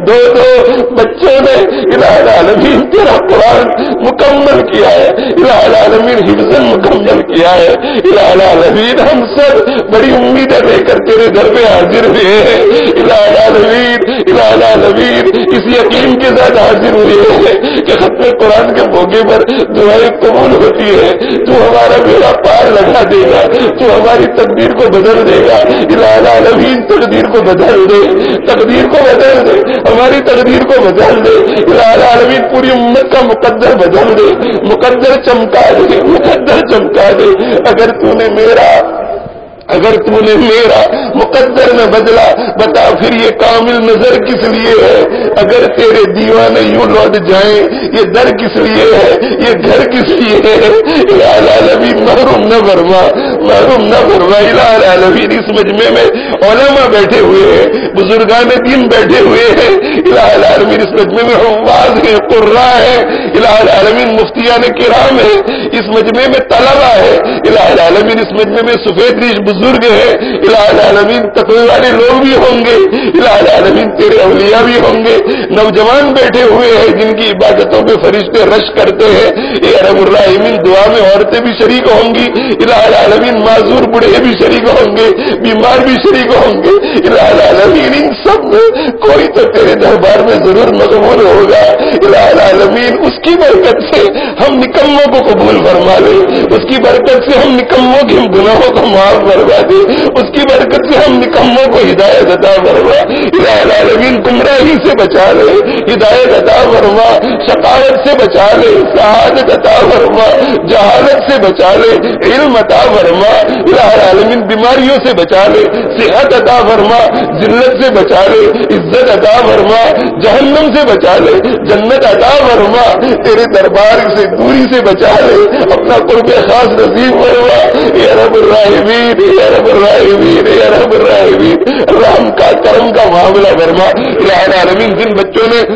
دو دو بچوں نے الہ العالمین تیرا قرآن مکمل کیا ہے، الہ العالمین حفظ مکمل کیا ہے، الہ العالمین ہم سب بڑی امیدیں لے کر تیرے در پہ حاضر ہوئے ہیں، الہ العالمین الہ العالمین اس یقین کے ساتھ حاضر ہوئے ہیں کہ ختم قرآن کے موقع پر دعائیں قبول ہوتی ہے، تو ہمارا بیڑا پار لگا دے گا، تو ہماری تقدیر کو بدل دے گا، الہ العالمین تقدیر کو بدل دے، تقدیر کو بدل دے، ہماری تقدیر کو بدل دے، الہ العالمین پوری امت کا مقدر بدل دے، مقدر چمکا دے، مقدر چمکا دے۔ اگر تو نے میرا اگر تو نے میرا مقدر میں بدلا، بتا پھر یہ کامل نظر کس لیے ہے؟ اگر تیرے دیوانے یوں لوٹ جائیں یہ در کس لیے ہے، یہ گھر کس لیے ہے؟ الہ العالمین محروم نہ فرما، محروم نہ فرما الہ العالمین۔ اس مجمع میں علماء بیٹھے ہوئے ہیں، بزرگان دین بیٹھے ہوئے ہیں، الہ العالمین اس مجمع میں حفاظ ہیں، قراء ہیں، الہ العالمین مفتیان کرام ہیں، اس مجمع میں طلبہ ہے، الہ العالمین اس مجمع میں سفید ریش بزرگ ہے، الہ العالمین تقوی والے لوگ بھی ہوں گے، الہ العالمین تیرے اولیاء بھی ہوں گے، نوجوان بیٹھے ہوئے ہیں جن کی عبادتوں پہ فرشتے رش کرتے ہیں، اے ارحم الراحمین دعا میں عورتیں بھی شریک ہوں گی، الہ العالمین معذور بڑھے بھی شریک ہوں گے، بیمار بھی شریک ہوں گے، الہ العالمین ان سب میں کوئی تو تیرے دربار میں ضرور مقبول ہوگا، الہ العالمین اس کی برکت سے ہم نکموں کو قبول فرما لے، اس کی برکت سے ہم نکموں کے گناہوں کو معاف فرما دے، اس کی برکت سے ہم نکموں کو ہدایت عطا فرما، الہ العالمین گمراہی سے بچا لے، ہدایت عطا فرما، شقاوت سے بچا لے، سعادت عطا فرما، جہالت سے بچا لے، علم عطا فرما، الہ العالمین بیماریوں سے بچا لے، صحت عطا فرما، ذلت سے بچا لے، عزت عطا فرما، جہنم سے بچا لے، جنت عطا فرما، تیرے دربار سے دوری سے بچا لے، اپنا قرب خاص نصیب فرما، اے رب الراحمین، اے رب الراحمین، اے رب الراحمین، رحم کا کرم کا معاملہ فرما، الہ العالمین جن بچوں نے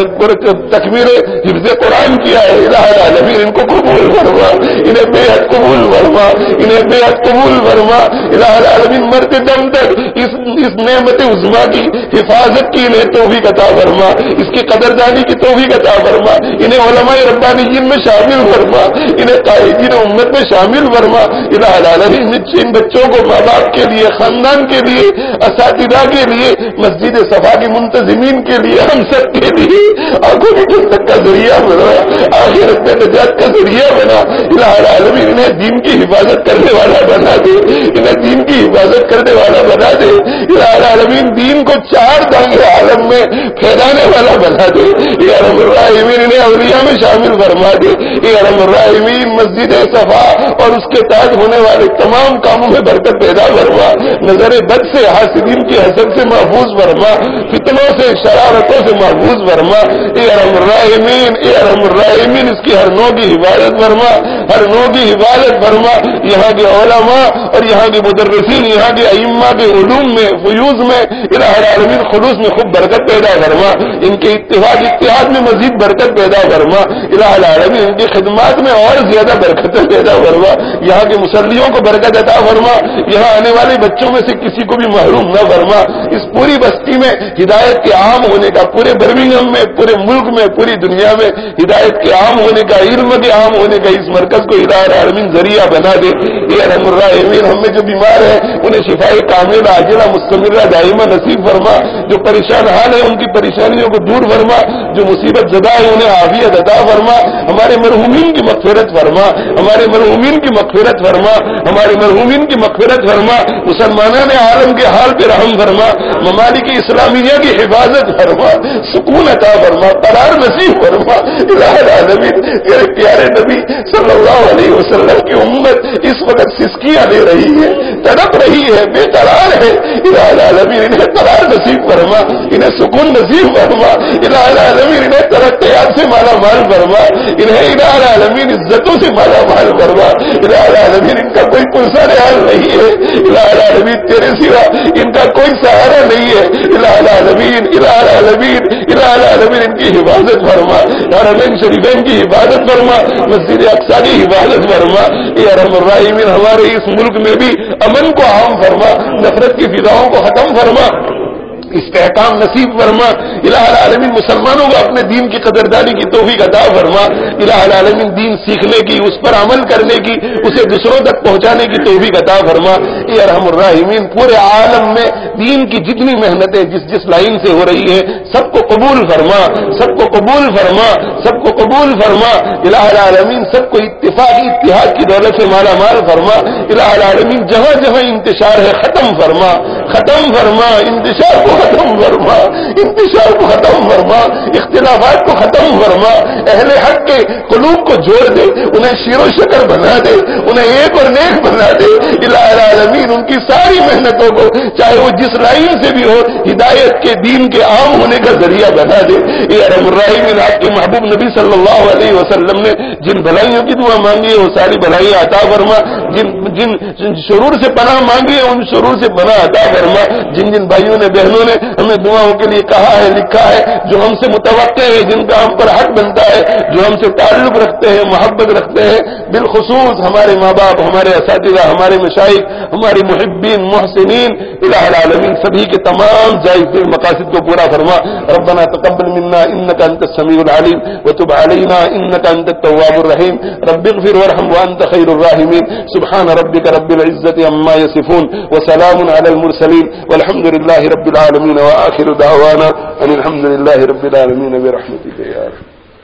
تکمیل حفظ قرآن کیا ہے، الہ العالمین ان کو قبول فرما، انہیں بے حد قبول فرما، انہیں بے حد قبول فرما، الہ العالمین مرتے دم تک اس اس نعمت عظما کی حفاظت کی انہیں توفیق عطا فرما، اس کی قدردانی کی توفیق عطا فرما، انہیں علماء ربانیین میں شامل فرما، انہیں قائدین امت میں شامل فرما، الہ العالمین ان بچوں کو ماں باپ کے لیے، خاندان کے لیے، اساتذہ کے لیے، مسجد صفا کی منتظمین کے لیے، ہم سب کے لیے آنکھوں کی ٹھنڈک کا ذریعہ بنا، آخرت میں نجات کا ذریعہ بنا، الہ العالمین انہیں دین کی حفاظت کرنے والا بنا دے، انہیں دین کی حفاظت کرنے والا بنا دے، الہ العالمین دین کو چار دانگ عالم میں پھیلانے والا بنا دے، اے ارحم الراحمین انہیں اولیاء میں شامل فرما دے، اے ارحم الراحمین مسجد صفا اور اس کے تحت ہونے والے تمام کاموں میں برکت پیدا فرما، نظر بد سے، حاسدین کی حسد سے محفوظ فرما، فتنوں سے، شرارتوں سے محفوظ فرما، اے ارحم الراحمین، اے ارحم الراحمین اس کی ہر نوع کی حفاظت فرما، ہر نوع کی حفاظت فرما، یہاں کے علماء اور یہاں کے مدرسین، یہاں کے ائمہ کے علوم میں، فیوز میں، الہ العالمین خلوص میں خوب برکت پیدا فرما، ان کے اتفاق اتحاد میں مزید برکت پیدا فرما، الہ العالمین ان کی خدمات میں اور زیادہ برکتیں پیدا فرما، یہاں کے مسلیوں کو برکت عطا فرما، یہاں آنے والے بچوں میں سے کسی کو بھی محروم نہ فرما، اس پوری بستی میں ہدایت کے عام ہونے کا، پورے برمنگھم میں، پورے ملک میں، پوری دنیا میں ہدایت کے عام ہونے کا، علم کے عام ہونے کا اس مرکز کو الہ العالمین ذریعہ بنا دے، اے ارحم الراحمین ہم میں جو بیمار ہیں انہیں شفائے کاملہ عاجلہ مستمرہ دائمہ نصیب فرما، جو پریشان حال ہے ان کی پریشانیوں کو دور فرما، جو مصیبت زدہ ہے انہیں عافیت عطا فرما، ہمارے مرحومین کی مغفرت فرما، ہمارے مرحومین کی مغفرت فرما، ہمارے مرحومین کی مغفرت فرما، مسلمانان عالم کے حال پہ رحم فرما، ممالک اسلامیہ کی حفاظت فرما، سکون عطا فرما، قرار نصیب فرما، الہ العالمین تیرے پیارے نبی صلی اللہ علیہ وسلم کی امت اس وقت سسکیاں لے رہی ہے، تڑپ رہی ہے، بے قرار ہے، الہ العالمین انہیں قرار نصیب فرما، انہیں سکون نصیب فرما، الہ العالمین انہیں ترقیات سے مالا مال فرما، انہیں الہ العالمین عزتوں سے مالا مال فرما، الہ العالمین ان کا کوئی پرسان حال نہیں ہے، الہ العالمین تیرے سوا ان کا کوئی سہارا نہیں ہے، الہ العالمین الہ العالمین الہ العالمین ان کی حفاظت فرما، حرمین شریفین کی حفاظت فرما، مسجد اقصی کی حفاظت فرما، اے ارحم الراحمین ہمارے اس ملک میں بھی امن کو عام فرما، نفرت کی فضاؤں کو ختم فرما، استحکام نصیب فرما الہ العالمین، مسلمانوں کو اپنے دین کی قدردانی کی توفیق عطا فرما الہ العالمین، دین سیکھنے کی، اس پر عمل کرنے کی، اسے دوسروں تک پہنچانے کی توفیق عطا فرما اے ارحم الراحمین۔ پورے عالم میں دین کی جتنی محنتیں جس جس لائن سے ہو رہی ہیں سب کو قبول فرما، سب کو قبول فرما، سب کو قبول فرما الہ العالمین، سب کو اتفاقی اتحاد کی دولت سے مالا مال فرما الہ العالمین، جہاں جہاں انتشار ہے ختم فرما، ختم فرما، انتشار کو ختم فرما، انتشار کو ختم فرما، اختلافات کو ختم فرما، اہل حق کے قلوب کو جوڑ دے، انہیں شیر و شکر بنا دے، انہیں ایک اور نیک بنا دے الہ العالمین، ان کی ساری محنتوں کو چاہے وہ جس لائن سے بھی ہو ہدایت کے دین کے عام ہونے کا ذریعہ بنا دے اے ارحم الراحمین۔ آپ کے محبوب نبی صلی اللہ علیہ وسلم نے جن بھلائیوں کی دعا مانگی ہے وہ ساری بھلائیاں عطا فرما، جن جن شرور سے پناہ مانگی ہے ان شرور سے پناہ عطا فرما، جن جن بھائیوں نے بہنوں نے ہمیں دعاؤں کے لیے کہا ہے لکھا ہے، جو ہم سے متوقع ہے، جن کا ہم پر حق بنتا ہے، جو ہم سے تعلق رکھتے ہیں، محبت رکھتے ہیں، بالخصوص ہمارے ماں باپ، ہمارے اساتذہ، ہمارے مشائخ، ہمارے محبین محسنین الہ العالمین، سبھی کے تمام جائز مقاصد کو پورا فرما۔ ربنا تقبل منا انك انت السميع العليم وتب علينا انك انت التواب الرحيم رب اغفر وارحم وانت خير الراحمين سبحان ربك رب العزة عما يصفون وسلام على المرسلين والحمد لله رب العالمين واخر دعوانا ان الحمد لله رب العالمين برحمتك يا رب۔